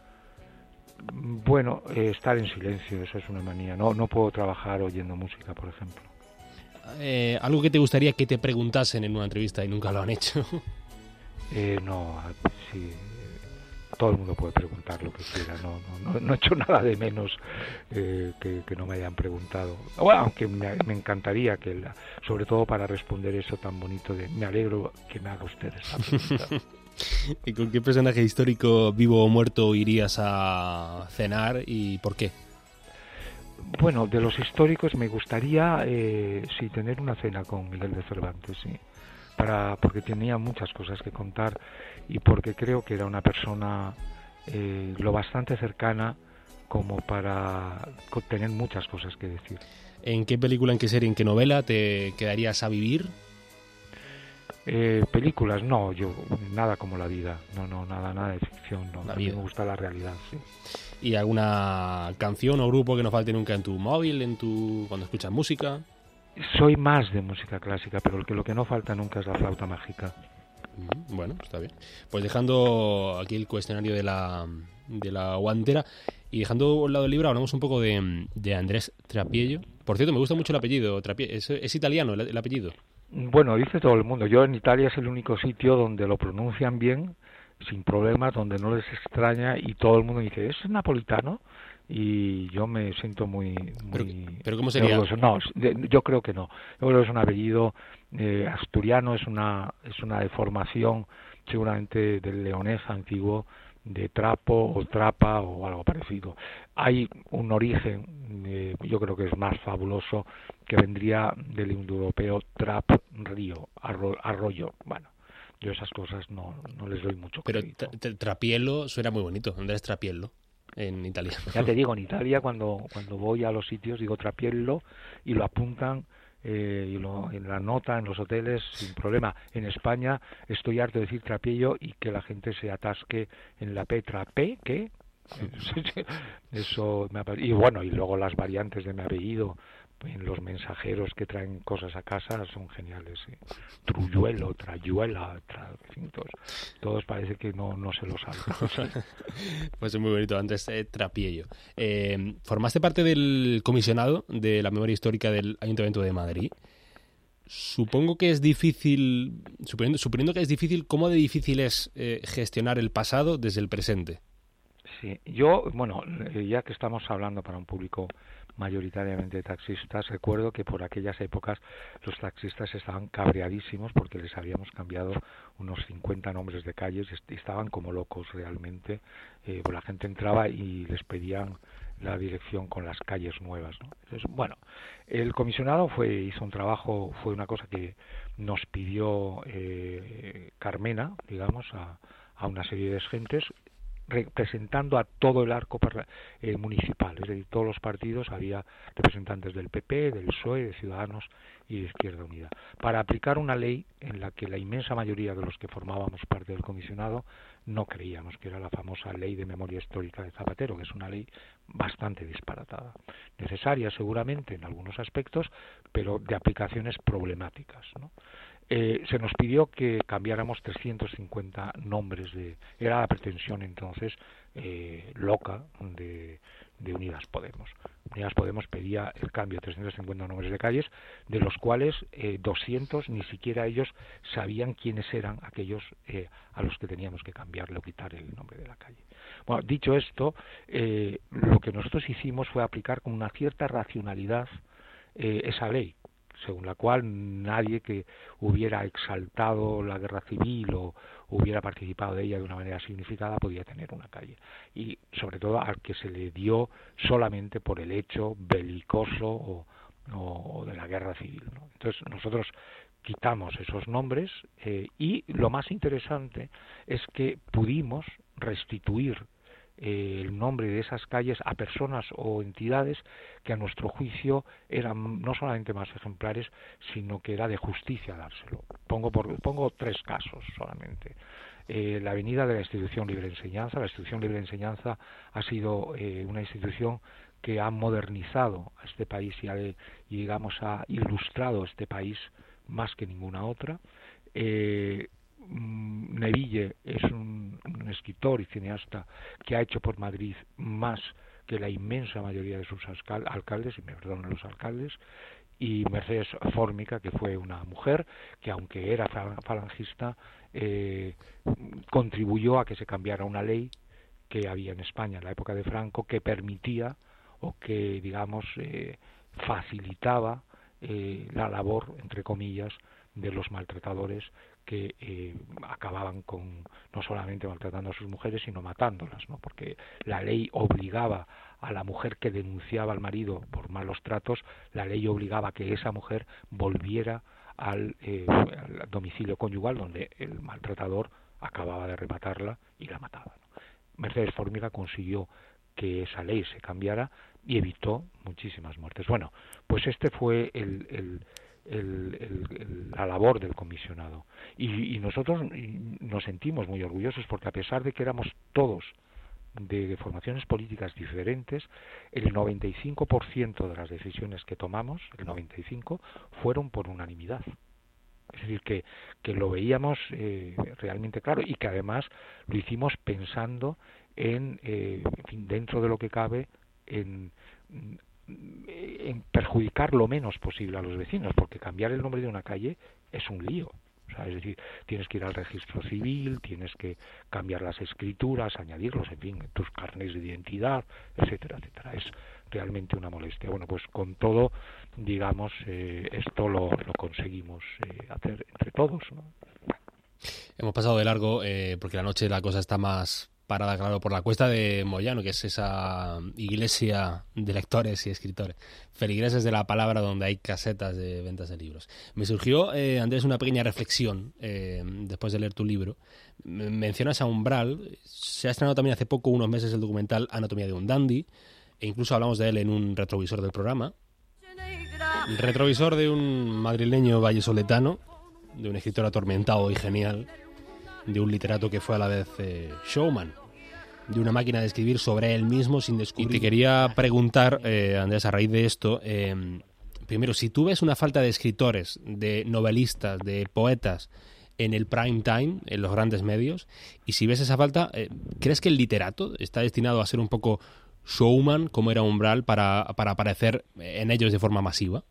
Bueno, eh, estar en silencio, eso es una manía. No, no puedo trabajar oyendo música, por ejemplo. Eh, ¿Algo que te gustaría que te preguntasen en una entrevista y nunca lo han hecho? Eh, no, sí, todo el mundo puede preguntar lo que quiera. No, no, no, no he hecho nada de menos eh, que, que no me hayan preguntado. Bueno, aunque me, me encantaría que, la, sobre todo para responder eso tan bonito de me alegro que me haga usted esa pregunta. ¿Y con qué personaje histórico, vivo o muerto, irías a cenar y por qué? Bueno, de los históricos me gustaría eh, sí tener una cena con Miguel de Cervantes, sí, para porque tenía muchas cosas que contar y porque creo que era una persona eh, lo bastante cercana como para tener muchas cosas que decir. ¿En qué película, en qué serie, en qué novela te quedarías a vivir? Eh, películas, no, yo nada como la vida, no, no, nada, nada de ficción, no, La a mí vida. me gusta la realidad, sí. ¿Y alguna canción o grupo que no falte nunca en tu móvil, en tu cuando escuchas música? Soy más de música clásica, pero lo que, lo que no falta nunca es la flauta mágica. Mm, Bueno, está bien. Pues dejando aquí el cuestionario de la, de la guantera y dejando a un lado el libro, hablamos un poco de, de Andrés Trapiello. Por cierto, me gusta mucho el apellido, Trapiello. ¿Es, es italiano el, el apellido? Bueno, dice todo el mundo. Yo en Italia es el único sitio donde lo pronuncian bien, sin problemas, donde no les extraña y todo el mundo dice, ¿es napolitano? Y yo me siento muy... Pero, muy pero ¿cómo sería? orgulloso. No, de- yo creo que no. Yo creo que es un apellido eh, asturiano, es una, es una deformación seguramente del leonés antiguo, de trapo o trapa o algo parecido. Hay un origen, eh, yo creo que es más fabuloso, que vendría del indoeuropeo trap, río, arro- arroyo. Bueno, yo esas cosas no, no les doy mucho Pero crédito. tra- tra- Trapiello suena muy bonito, Andrés Trapiello, en italiano. Ya te digo, en Italia cuando, cuando voy a los sitios digo trapiello y lo apuntan eh, y lo, en la nota en los hoteles sin problema. En España estoy harto de decir trapiello y que la gente se atasque en la P, trapé, ¿qué? Eso me ha pare- y bueno, y luego las variantes de mi apellido en los mensajeros que traen cosas a casa son geniales, sí. Truyuelo, Trayuela, tra... en fin, todos, todos parece que no, no se lo saben. Pues es muy bonito, Andrés eh, Trapiello. Eh, ¿Formaste parte del comisionado de la memoria histórica del Ayuntamiento de Madrid? Supongo que es difícil, suponiendo, suponiendo que es difícil, ¿cómo de difícil es eh, gestionar el pasado desde el presente? Sí, yo, bueno, eh, ya que estamos hablando para un público mayoritariamente de taxistas, recuerdo que por aquellas épocas los taxistas estaban cabreadísimos porque les habíamos cambiado unos cincuenta nombres de calles y est- estaban como locos realmente. Eh, pues la gente entraba y les pedían la dirección con las calles nuevas, ¿no? Entonces, bueno, el comisionado fue hizo un trabajo, fue una cosa que nos pidió eh, Carmena, digamos, a, a una serie de gentes, representando a todo el arco parla- eh, municipal, es decir, todos los partidos, había representantes del P P, del P S O E, de Ciudadanos y de Izquierda Unida, para aplicar una ley en la que la inmensa mayoría de los que formábamos parte del comisionado no creíamos, que era la famosa Ley de Memoria Histórica de Zapatero, que es una ley bastante disparatada, necesaria seguramente en algunos aspectos, pero de aplicaciones problemáticas, ¿no? Eh, se nos pidió que cambiáramos trescientos cincuenta nombres de... Era la pretensión entonces eh, loca de, de Unidas Podemos. Unidas Podemos pedía el cambio de trescientos cincuenta nombres de calles, de los cuales eh, doscientos ni siquiera ellos sabían quiénes eran aquellos eh, a los que teníamos que cambiarle o quitar el nombre de la calle. Bueno, dicho esto, eh, lo que nosotros hicimos fue aplicar con una cierta racionalidad eh, esa ley, según la cual nadie que hubiera exaltado la guerra civil o hubiera participado de ella de una manera significada podía tener una calle. Y sobre todo al que se le dio solamente por el hecho belicoso o o, o de la guerra civil, ¿no? Entonces nosotros quitamos esos nombres eh, y lo más interesante es que pudimos restituir eh, el nombre de esas calles a personas o entidades que a nuestro juicio eran no solamente más ejemplares, sino que era de justicia dárselo. Pongo, por, pongo tres casos solamente. Eh, la avenida de la Institución Libre de Enseñanza. La Institución Libre de Enseñanza ha sido eh, una institución que ha modernizado a este país y, ha, y digamos ha ilustrado a este país más que ninguna otra. Eh, Neville es un, un escritor y cineasta que ha hecho por Madrid más que la inmensa mayoría de sus alcaldes, y me perdonan los alcaldes, y Mercedes Fórmica, que fue una mujer que, aunque era falangista, eh, contribuyó a que se cambiara una ley que había en España en la época de Franco que permitía o que, digamos, eh, facilitaba eh, la labor, entre comillas, de los maltratadores que eh, acababan con no solamente maltratando a sus mujeres, sino matándolas, ¿no? Porque la ley obligaba a la mujer que denunciaba al marido por malos tratos, la ley obligaba a que esa mujer volviera al, eh, al domicilio conyugal donde el maltratador acababa de rematarla y la mataba, ¿no? Mercedes Fórmica consiguió que esa ley se cambiara y evitó muchísimas muertes. Bueno, pues este fue el, el El, el, el, la labor del comisionado y, y nosotros nos sentimos muy orgullosos porque, a pesar de que éramos todos de, de formaciones políticas diferentes, el noventa y cinco por ciento de las decisiones que tomamos, el noventa y cinco por ciento, fueron por unanimidad. Es decir, que, que lo veíamos eh, realmente claro y que además lo hicimos pensando en, eh, en fin, dentro de lo que cabe, en en perjudicar lo menos posible a los vecinos, porque cambiar el nombre de una calle es un lío. O sea, es decir, tienes que ir al registro civil, tienes que cambiar las escrituras, añadirlos, en fin, tus carnets de identidad, etcétera, etcétera. Es realmente una molestia. Bueno, pues con todo, digamos, eh, esto lo, lo conseguimos eh, hacer entre todos, ¿no? Hemos pasado de largo eh, porque la noche la cosa está más parada, claro, por la Cuesta de Moyano, que es esa iglesia de lectores y escritores, feligreses de la palabra, donde hay casetas de ventas de libros. Me surgió, eh, Andrés, una pequeña reflexión eh, después de leer tu libro. Mencionas a Umbral. Se ha estrenado también hace poco, unos meses, el documental Anatomía de un dandy, e incluso hablamos de él en un retrovisor del programa. El retrovisor de un madrileño vallesoletano, de un escritor atormentado y genial, de un literato que fue a la vez eh, showman, de una máquina de escribir sobre él mismo sin descubrir. Y te quería preguntar, eh, Andrés, a raíz de esto, eh, primero, si tú ves una falta de escritores, de novelistas, de poetas en el prime time, en los grandes medios, y si ves esa falta, eh, ¿crees que el literato está destinado a ser un poco showman, como era Umbral, para, para aparecer en ellos de forma masiva?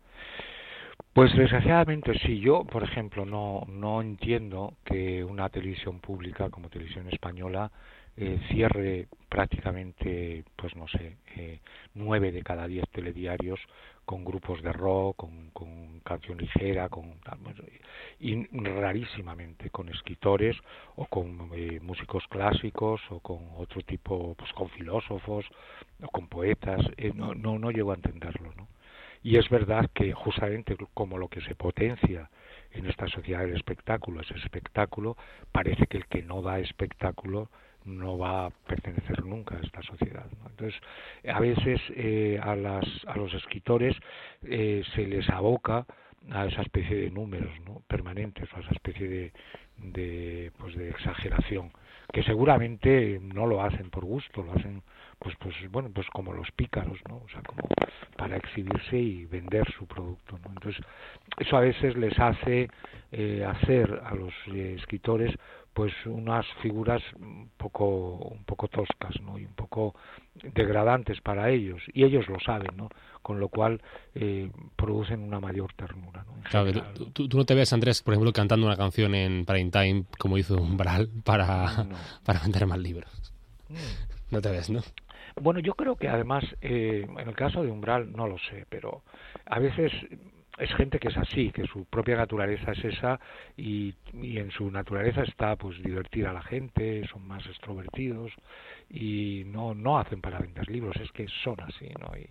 Pues desgraciadamente sí. Yo, por ejemplo, no no entiendo que una televisión pública como Televisión Española eh, cierre prácticamente, pues no sé, eh, nueve de cada diez telediarios con grupos de rock, con, con canción ligera, con y rarísimamente con escritores o con eh, músicos clásicos o con otro tipo, pues con filósofos o con poetas. Eh, no no no llego a entenderlo, ¿no? Y es verdad que justamente como lo que se potencia en esta sociedad del espectáculo es espectáculo, parece que el que no da espectáculo no va a pertenecer nunca a esta sociedad, ¿no? Entonces, a veces eh, a, las, a los escritores eh, se les aboca a esa especie de números, ¿no?, permanentes, o a esa especie de, de, pues de exageración, que seguramente no lo hacen por gusto, lo hacen pues pues bueno pues como los pícaros, ¿no? O sea, como para exhibirse y vender su producto, ¿no? Entonces eso a veces les hace eh, hacer a los eh, escritores pues unas figuras un poco un poco toscas, ¿no? Y un poco degradantes para ellos, y ellos lo saben, ¿no? Con lo cual eh, producen una mayor ternura, ¿no? Claro, que tú, tú, tú no te ves, Andrés, por ejemplo, cantando una canción en prime time como hizo Umbral para, no. para vender más libros. Mm. No te ves, ¿no? Bueno, yo creo que además, eh, en el caso de Umbral no lo sé, pero a veces es gente que es así, que su propia naturaleza es esa, y, y en su naturaleza está pues divertir a la gente, son más extrovertidos y no no hacen para vender libros, es que son así, ¿no? Y,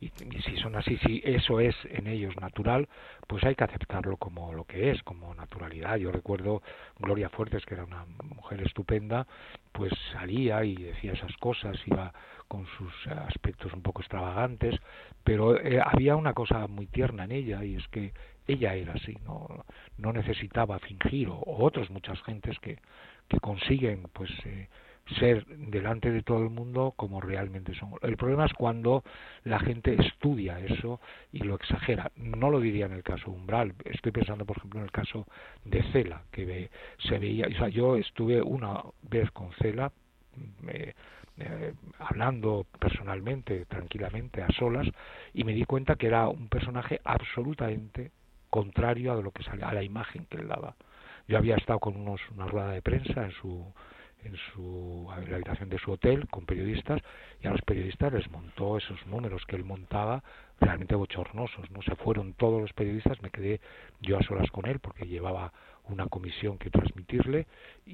y, y si son así, si eso es en ellos natural, pues hay que aceptarlo como lo que es, como naturalidad. Yo recuerdo Gloria Fuertes, que era una mujer estupenda, pues salía y decía esas cosas, iba con sus aspectos un poco extravagantes, pero eh, había una cosa muy tierna en ella, y es que ella era así, no, no necesitaba fingir, o, o otros muchas gentes que, que consiguen pues eh, ser delante de todo el mundo como realmente son. El problema es cuando la gente estudia eso y lo exagera. No lo diría en el caso Umbral. Estoy pensando, por ejemplo, en el caso de Cela, que ve, se veía, o sea, yo estuve una vez con Cela, eh, eh, hablando personalmente, tranquilamente, a solas, y me di cuenta que era un personaje absolutamente contrario a lo que salía, a la imagen que él daba. Yo había estado con unos, una rueda de prensa en su en su en la habitación de su hotel con periodistas, y a los periodistas les montó esos números que él montaba realmente bochornosos, no se fueron todos los periodistas, me quedé yo a solas con él porque llevaba una comisión que transmitirle,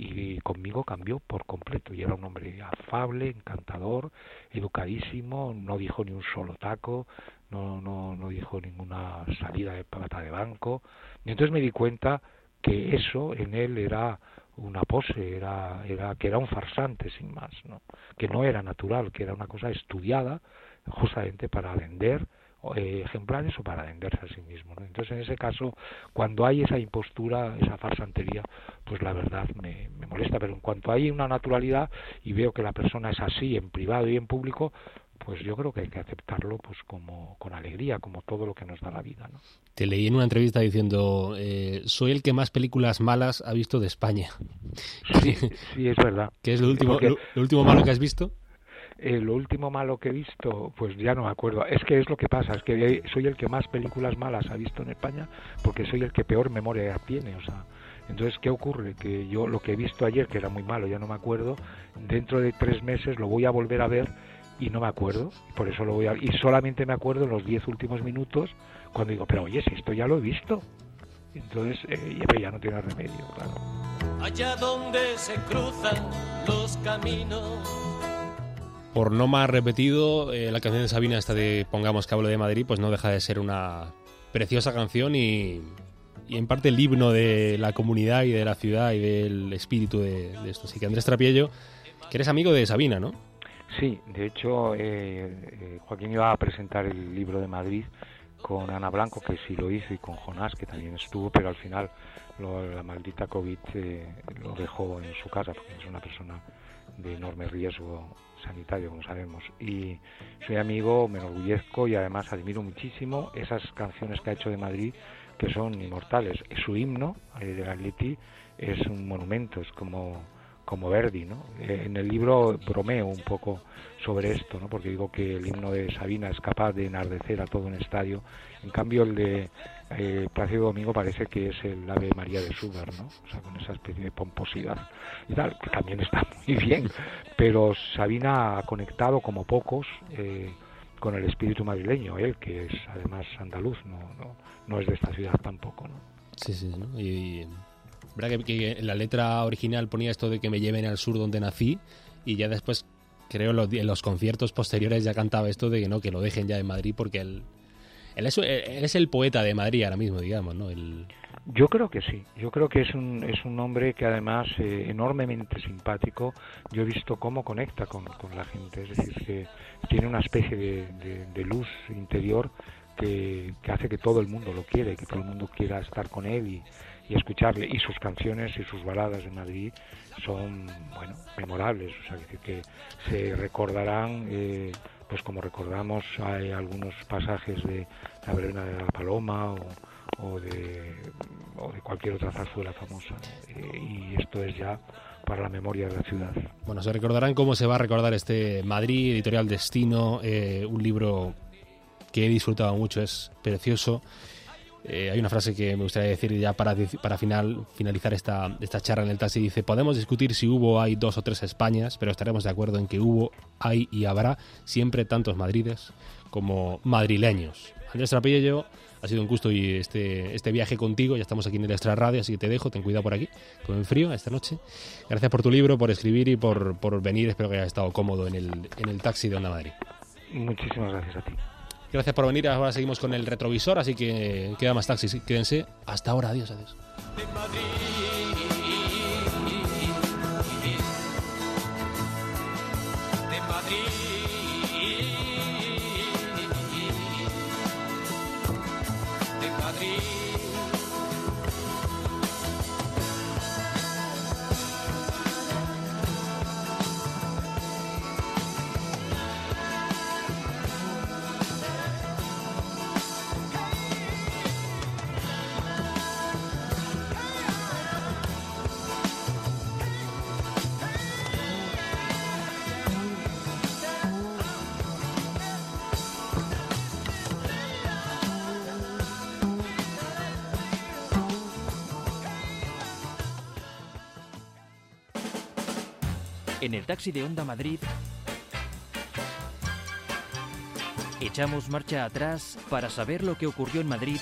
y conmigo cambió por completo, y era un hombre afable, encantador, educadísimo, no dijo ni un solo taco, no no no dijo ninguna salida de pata de banco, y entonces me di cuenta que eso en él era una pose, era era que era un farsante sin más, ¿no? Que no era natural, que era una cosa estudiada justamente para vender eh, ejemplares o para venderse a sí mismo, ¿no? Entonces, en ese caso, cuando hay esa impostura, esa farsantería, pues la verdad me, me molesta, pero en cuanto hay una naturalidad y veo que la persona es así en privado y en público, pues yo creo que hay que aceptarlo pues como con alegría, como todo lo que nos da la vida, ¿no? Te leí en una entrevista diciendo, eh, soy el que más películas malas ha visto de España. Sí, sí, es verdad. ¿Qué es lo último, Porque, lo, lo último malo que has visto? Eh, lo último malo que he visto, pues ya no me acuerdo. Es que es lo que pasa, es que soy el que más películas malas ha visto en España, porque soy el que peor memoria tiene, o sea... Entonces, ¿qué ocurre? Que yo lo que he visto ayer, que era muy malo, ya no me acuerdo, dentro de tres meses lo voy a volver a ver y no me acuerdo, por eso lo voy a... Y solamente me acuerdo en los diez últimos minutos, cuando digo, pero oye, si esto ya lo he visto. Entonces, eh, ya no tiene remedio, claro. Allá donde se cruzan los caminos. Por no más repetido, eh, la canción de Sabina, esta de Pongamos que hablo de Madrid, pues no deja de ser una preciosa canción y, y en parte el himno de la comunidad y de la ciudad y del espíritu de, de esto. Así que Andrés Trappiello, que eres amigo de Sabina, ¿no? Sí, de hecho, eh, eh, Joaquín iba a presentar el libro de Madrid con Ana Blanco, que sí lo hizo, y con Jonás, que también estuvo, pero al final lo, la maldita COVID eh, lo dejó en su casa, porque es una persona de enorme riesgo sanitario, como sabemos, y soy amigo, me enorgullezco y además admiro muchísimo esas canciones que ha hecho de Madrid, que son inmortales. Su himno eh, del Atleti es un monumento, es como como Verdi, ¿no? Eh, en el libro bromeo un poco sobre esto, ¿no? Porque digo que el himno de Sabina es capaz de enardecer a todo un estadio, en cambio el de eh, Plácido Domingo parece que es el Ave María de Schubert, ¿no? O sea, con esa especie de pomposidad y tal, que también está muy bien, pero Sabina ha conectado como pocos eh, con el espíritu madrileño, él que es además andaluz, no no, no es de esta ciudad tampoco, ¿no? Sí, sí, ¿no? Y... y... ¿verdad? Que, que en la letra original ponía esto de que me lleven al sur donde nací, y ya después, creo, los, en los conciertos posteriores ya cantaba esto de que no, que lo dejen ya en Madrid, porque él, él, es, él es el poeta de Madrid ahora mismo, digamos, ¿no? El... Yo creo que sí, yo creo que es un, es un hombre que además eh, enormemente simpático. Yo he visto cómo conecta con, con la gente, es decir, que tiene una especie de, de, de luz interior que, que hace que todo el mundo lo quiere, que todo el mundo quiera estar con él y y escucharle, y sus canciones y sus baladas de Madrid son, bueno, memorables, o sea, que, que se recordarán, eh, pues como recordamos hay algunos pasajes de La Verbena de la Paloma o, o, de, o de cualquier otra zarzuela famosa, ¿no? eh, y esto es ya para la memoria de la ciudad. Bueno, se recordarán cómo se va a recordar este Madrid, Editorial Destino, eh, un libro que he disfrutado mucho, es precioso. Eh, hay una frase que me gustaría decir ya para, para final, finalizar esta, esta charla en el taxi. Dice: podemos discutir si hubo, hay dos o tres Españas, pero estaremos de acuerdo en que hubo, hay y habrá siempre tantos Madrides como madrileños. Andrés Trappiello, ha sido un gusto y este, este viaje contigo. Ya estamos aquí en el Extra Radio, así que te dejo, ten cuidado por aquí, con el frío esta noche. Gracias por tu libro, por escribir y por, por venir. Espero que hayas estado cómodo en el, en el taxi de Onda Madrid. Muchísimas gracias a ti. Gracias por venir. Ahora seguimos con el retrovisor, así que queda más taxis. Quédense. Hasta ahora. Adiós, adiós. De Madrid, de Madrid, de Madrid. En el taxi de Onda Madrid echamos marcha atrás para saber lo que ocurrió en Madrid.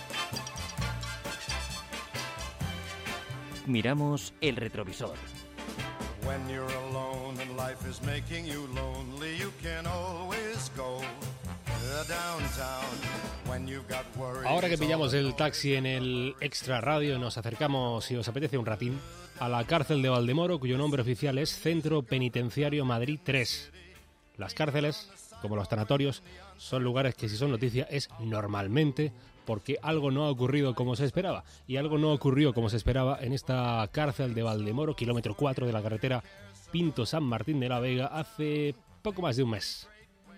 Miramos el retrovisor. When you're alone and life is making you lonely, you can always go downtown. When you've got worries. Ahora que pillamos el taxi en el Extra Radio, nos acercamos, si os apetece un ratín, a la cárcel de Valdemoro, cuyo nombre oficial es Centro Penitenciario Madrid tres. Las cárceles, como los tanatorios, son lugares que, si son noticia, es normalmente porque algo no ha ocurrido como se esperaba. Y algo no ocurrió como se esperaba en esta cárcel de Valdemoro, kilómetro cuatro de la carretera Pinto-San Martín de la Vega, hace poco más de un mes.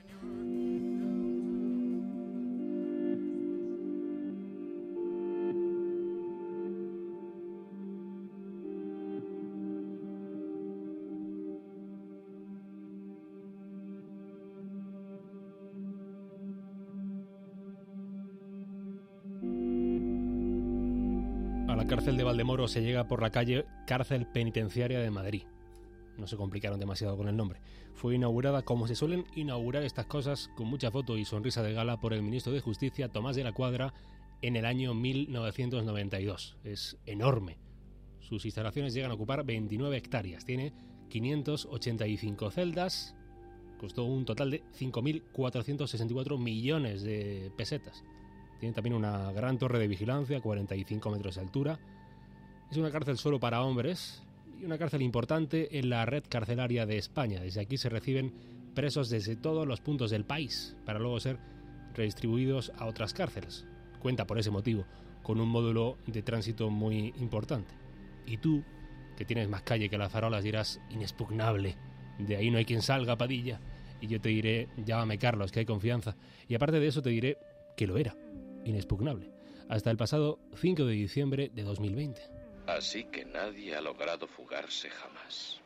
La cárcel de Valdemoro se llega por la calle Cárcel Penitenciaria de Madrid. No se complicaron demasiado con el nombre. Fue inaugurada, como se suelen inaugurar estas cosas, con mucha foto y sonrisa de gala por el ministro de Justicia, Tomás de la Cuadra, en el año mil novecientos noventa y dos. Es enorme. Sus instalaciones llegan a ocupar veintinueve hectáreas. Tiene quinientas ochenta y cinco celdas. Costó un total de cinco mil cuatrocientos sesenta y cuatro millones de pesetas. Tiene también una gran torre de vigilancia, cuarenta y cinco metros de altura. Es una cárcel solo para hombres y una cárcel importante en la red carcelaria de España. Desde aquí se reciben presos desde todos los puntos del país para luego ser redistribuidos a otras cárceles. Cuenta por ese motivo con un módulo de tránsito muy importante. Y tú, que tienes más calle que las farolas, dirás: inexpugnable, de ahí no hay quien salga, Padilla. Y yo te diré: llámame Carlos, que hay confianza. Y aparte de eso te diré que lo era. Inexpugnable, hasta el pasado cinco de diciembre de dos mil veinte. Así que nadie ha logrado fugarse jamás.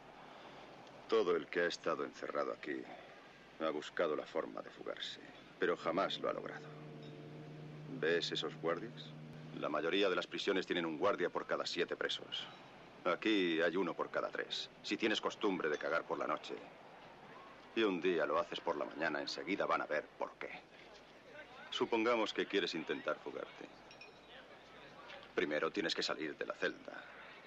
Todo el que ha estado encerrado aquí ha buscado la forma de fugarse, pero jamás lo ha logrado. ¿Ves esos guardias? La mayoría de las prisiones tienen un guardia por cada siete presos. Aquí hay uno por cada tres. Si tienes costumbre de cagar por la noche y un día lo haces por la mañana, enseguida van a ver por qué. Supongamos que quieres intentar fugarte. Primero tienes que salir de la celda.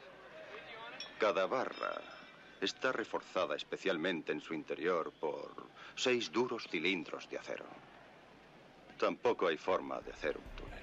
Cada barra está reforzada especialmente en su interior por seis duros cilindros de acero. Tampoco hay forma de hacer un túnel.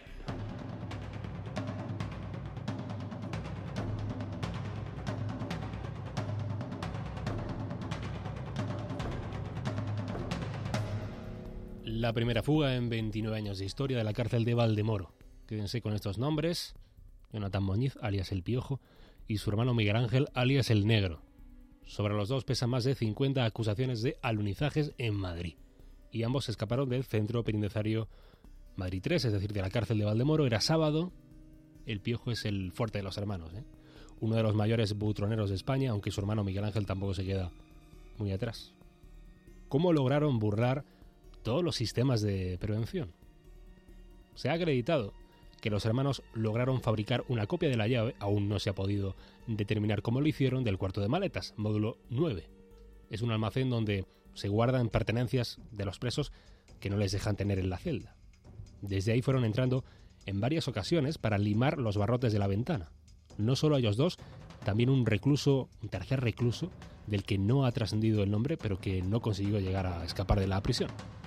La primera fuga en veintinueve años de historia de la cárcel de Valdemoro. Quédense con estos nombres: Jonathan Muñiz, alias El Piojo, y su hermano Miguel Ángel, alias El Negro. Sobre los dos pesan más de cincuenta acusaciones de alunizajes en Madrid. Y ambos escaparon del Centro Penitenciario Madrid tres, es decir, de la cárcel de Valdemoro. Era sábado. El Piojo es el fuerte de los hermanos, ¿eh? Uno de los mayores butroneros de España, aunque su hermano Miguel Ángel tampoco se queda muy atrás. ¿Cómo lograron burlar todos los sistemas de prevención? Se ha acreditado que los hermanos lograron fabricar una copia de la llave, aún no se ha podido determinar cómo lo hicieron, del cuarto de maletas, módulo nueve. Es un almacén donde se guardan pertenencias de los presos que no les dejan tener en la celda. Desde ahí fueron entrando en varias ocasiones para limar los barrotes de la ventana. No solo ellos dos, también un recluso, un tercer recluso, del que no ha trascendido el nombre, pero que no consiguió llegar a escapar de la prisión.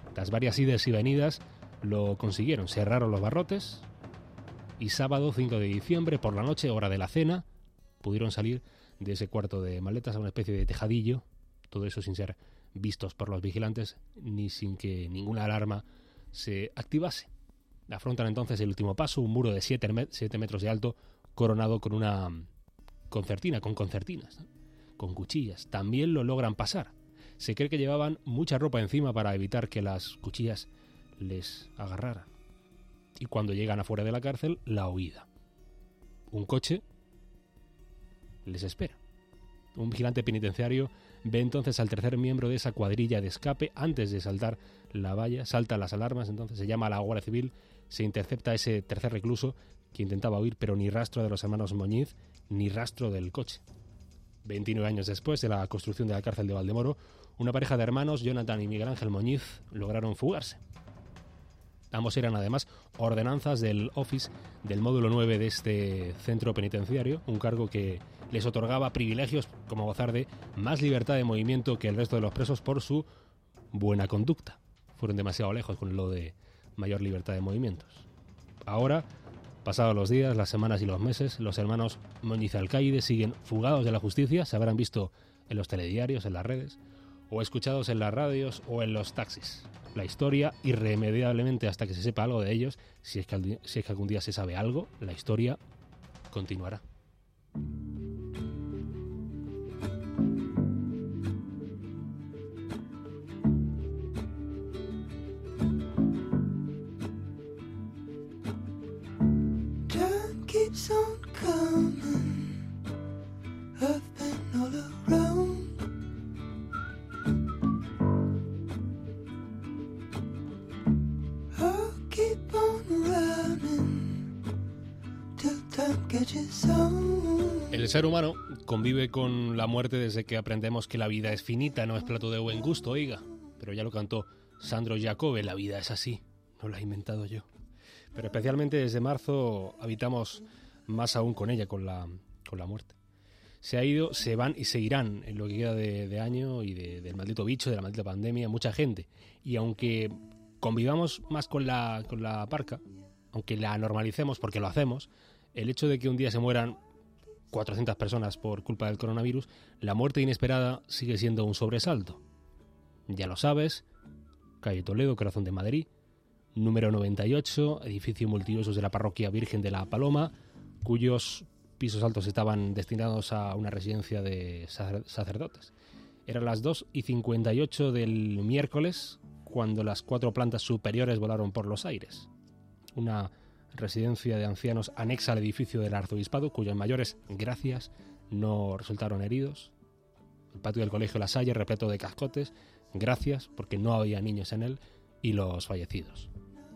Las varias idas y venidas lo consiguieron. Cerraron los barrotes y sábado cinco de diciembre por la noche, hora de la cena, pudieron salir de ese cuarto de maletas a una especie de tejadillo, todo eso sin ser vistos por los vigilantes ni sin que ninguna alarma se activase. Afrontan entonces el último paso, un muro de siete metros de alto coronado con una concertina, con concertinas, ¿no? Con cuchillas. También lo logran pasar. Se cree que llevaban mucha ropa encima para evitar que las cuchillas les agarraran. Y cuando llegan afuera de la cárcel, la huida. Un coche les espera. Un vigilante penitenciario ve entonces al tercer miembro de esa cuadrilla de escape antes de saltar la valla, saltan las alarmas, entonces se llama a la Guardia Civil, se intercepta a ese tercer recluso que intentaba huir, pero ni rastro de los hermanos Muñiz, ni rastro del coche. veintinueve años después de la construcción de la cárcel de Valdemoro, una pareja de hermanos, Jonathan y Miguel Ángel Muñiz, lograron fugarse. Ambos eran además ordenanzas del Office del módulo nueve de este centro penitenciario, un cargo que les otorgaba privilegios como gozar de más libertad de movimiento que el resto de los presos por su buena conducta. Fueron demasiado lejos con lo de mayor libertad de movimientos. Ahora, pasados los días, las semanas y los meses, los hermanos Muñiz Alcaide siguen fugados de la justicia, se habrán visto en los telediarios, en las redes, o escuchados en las radios o en los taxis. La historia, irremediablemente hasta que se sepa algo de ellos, si es que, si es que algún día se sabe algo, la historia continuará. Time keeps on coming. I've been all around. I'll keep on running till time catches on. El ser humano convive con la muerte desde que aprendemos que la vida es finita, no es plato de buen gusto, oiga. Pero ya lo cantó Sandro Jacobe, la vida es así, no la he inventado yo. Pero especialmente desde marzo habitamos más aún con ella, con la, con la muerte. Se ha ido, se van y se irán en lo que queda de, de año y de, del maldito bicho, de la maldita pandemia, mucha gente. Y aunque convivamos más con la, con la parca, aunque la normalicemos porque lo hacemos, el hecho de que un día se mueran cuatrocientas personas por culpa del coronavirus, la muerte inesperada sigue siendo un sobresalto. Ya lo sabes, calle Toledo, corazón de Madrid, número noventa y ocho, edificio multiusos de la parroquia Virgen de la Paloma, cuyos pisos altos estaban destinados a una residencia de sacerdotes. Eran las dos y cincuenta y ocho del miércoles cuando las cuatro plantas superiores volaron por los aires. Una residencia de ancianos anexa al edificio del arzobispado, cuyos mayores, gracias, no resultaron heridos. El patio del colegio La Salle repleto de cascotes, gracias, porque no había niños en él, y los fallecidos.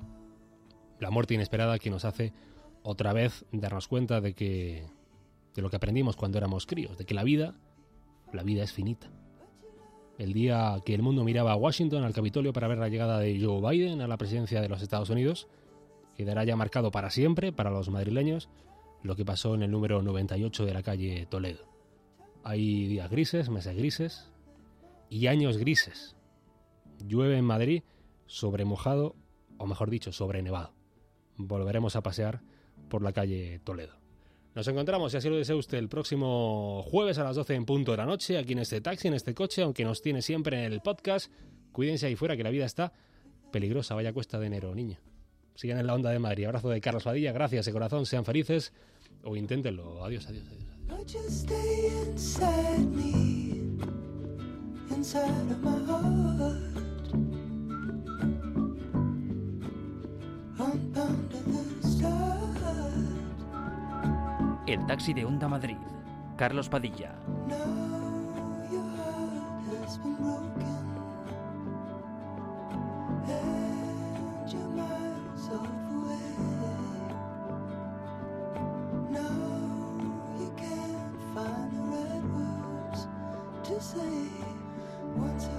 La muerte inesperada que nos hace otra vez darnos cuenta de que de lo que aprendimos cuando éramos críos, de que la vida, la vida es finita. El día que el mundo miraba a Washington, al Capitolio, para ver la llegada de Joe Biden a la presidencia de los Estados Unidos, quedará ya marcado para siempre, para los madrileños, lo que pasó en el número noventa y ocho de la calle Toledo. Hay días grises, meses grises y años grises. Llueve en Madrid sobre mojado, o mejor dicho, sobre nevado. Volveremos a pasear por la calle Toledo. Nos encontramos, si así lo desea usted, el próximo jueves a las doce en punto de la noche, aquí en este taxi, en este coche, aunque nos tiene siempre en el podcast. Cuídense ahí fuera, que la vida está peligrosa. Vaya cuesta de enero, niña. Sigan en la onda de Madrid. Abrazo de Carlos Padilla. Gracias de corazón. Sean felices o inténtenlo. Adiós, adiós, adiós. El taxi de Onda Madrid. Carlos Padilla. Say once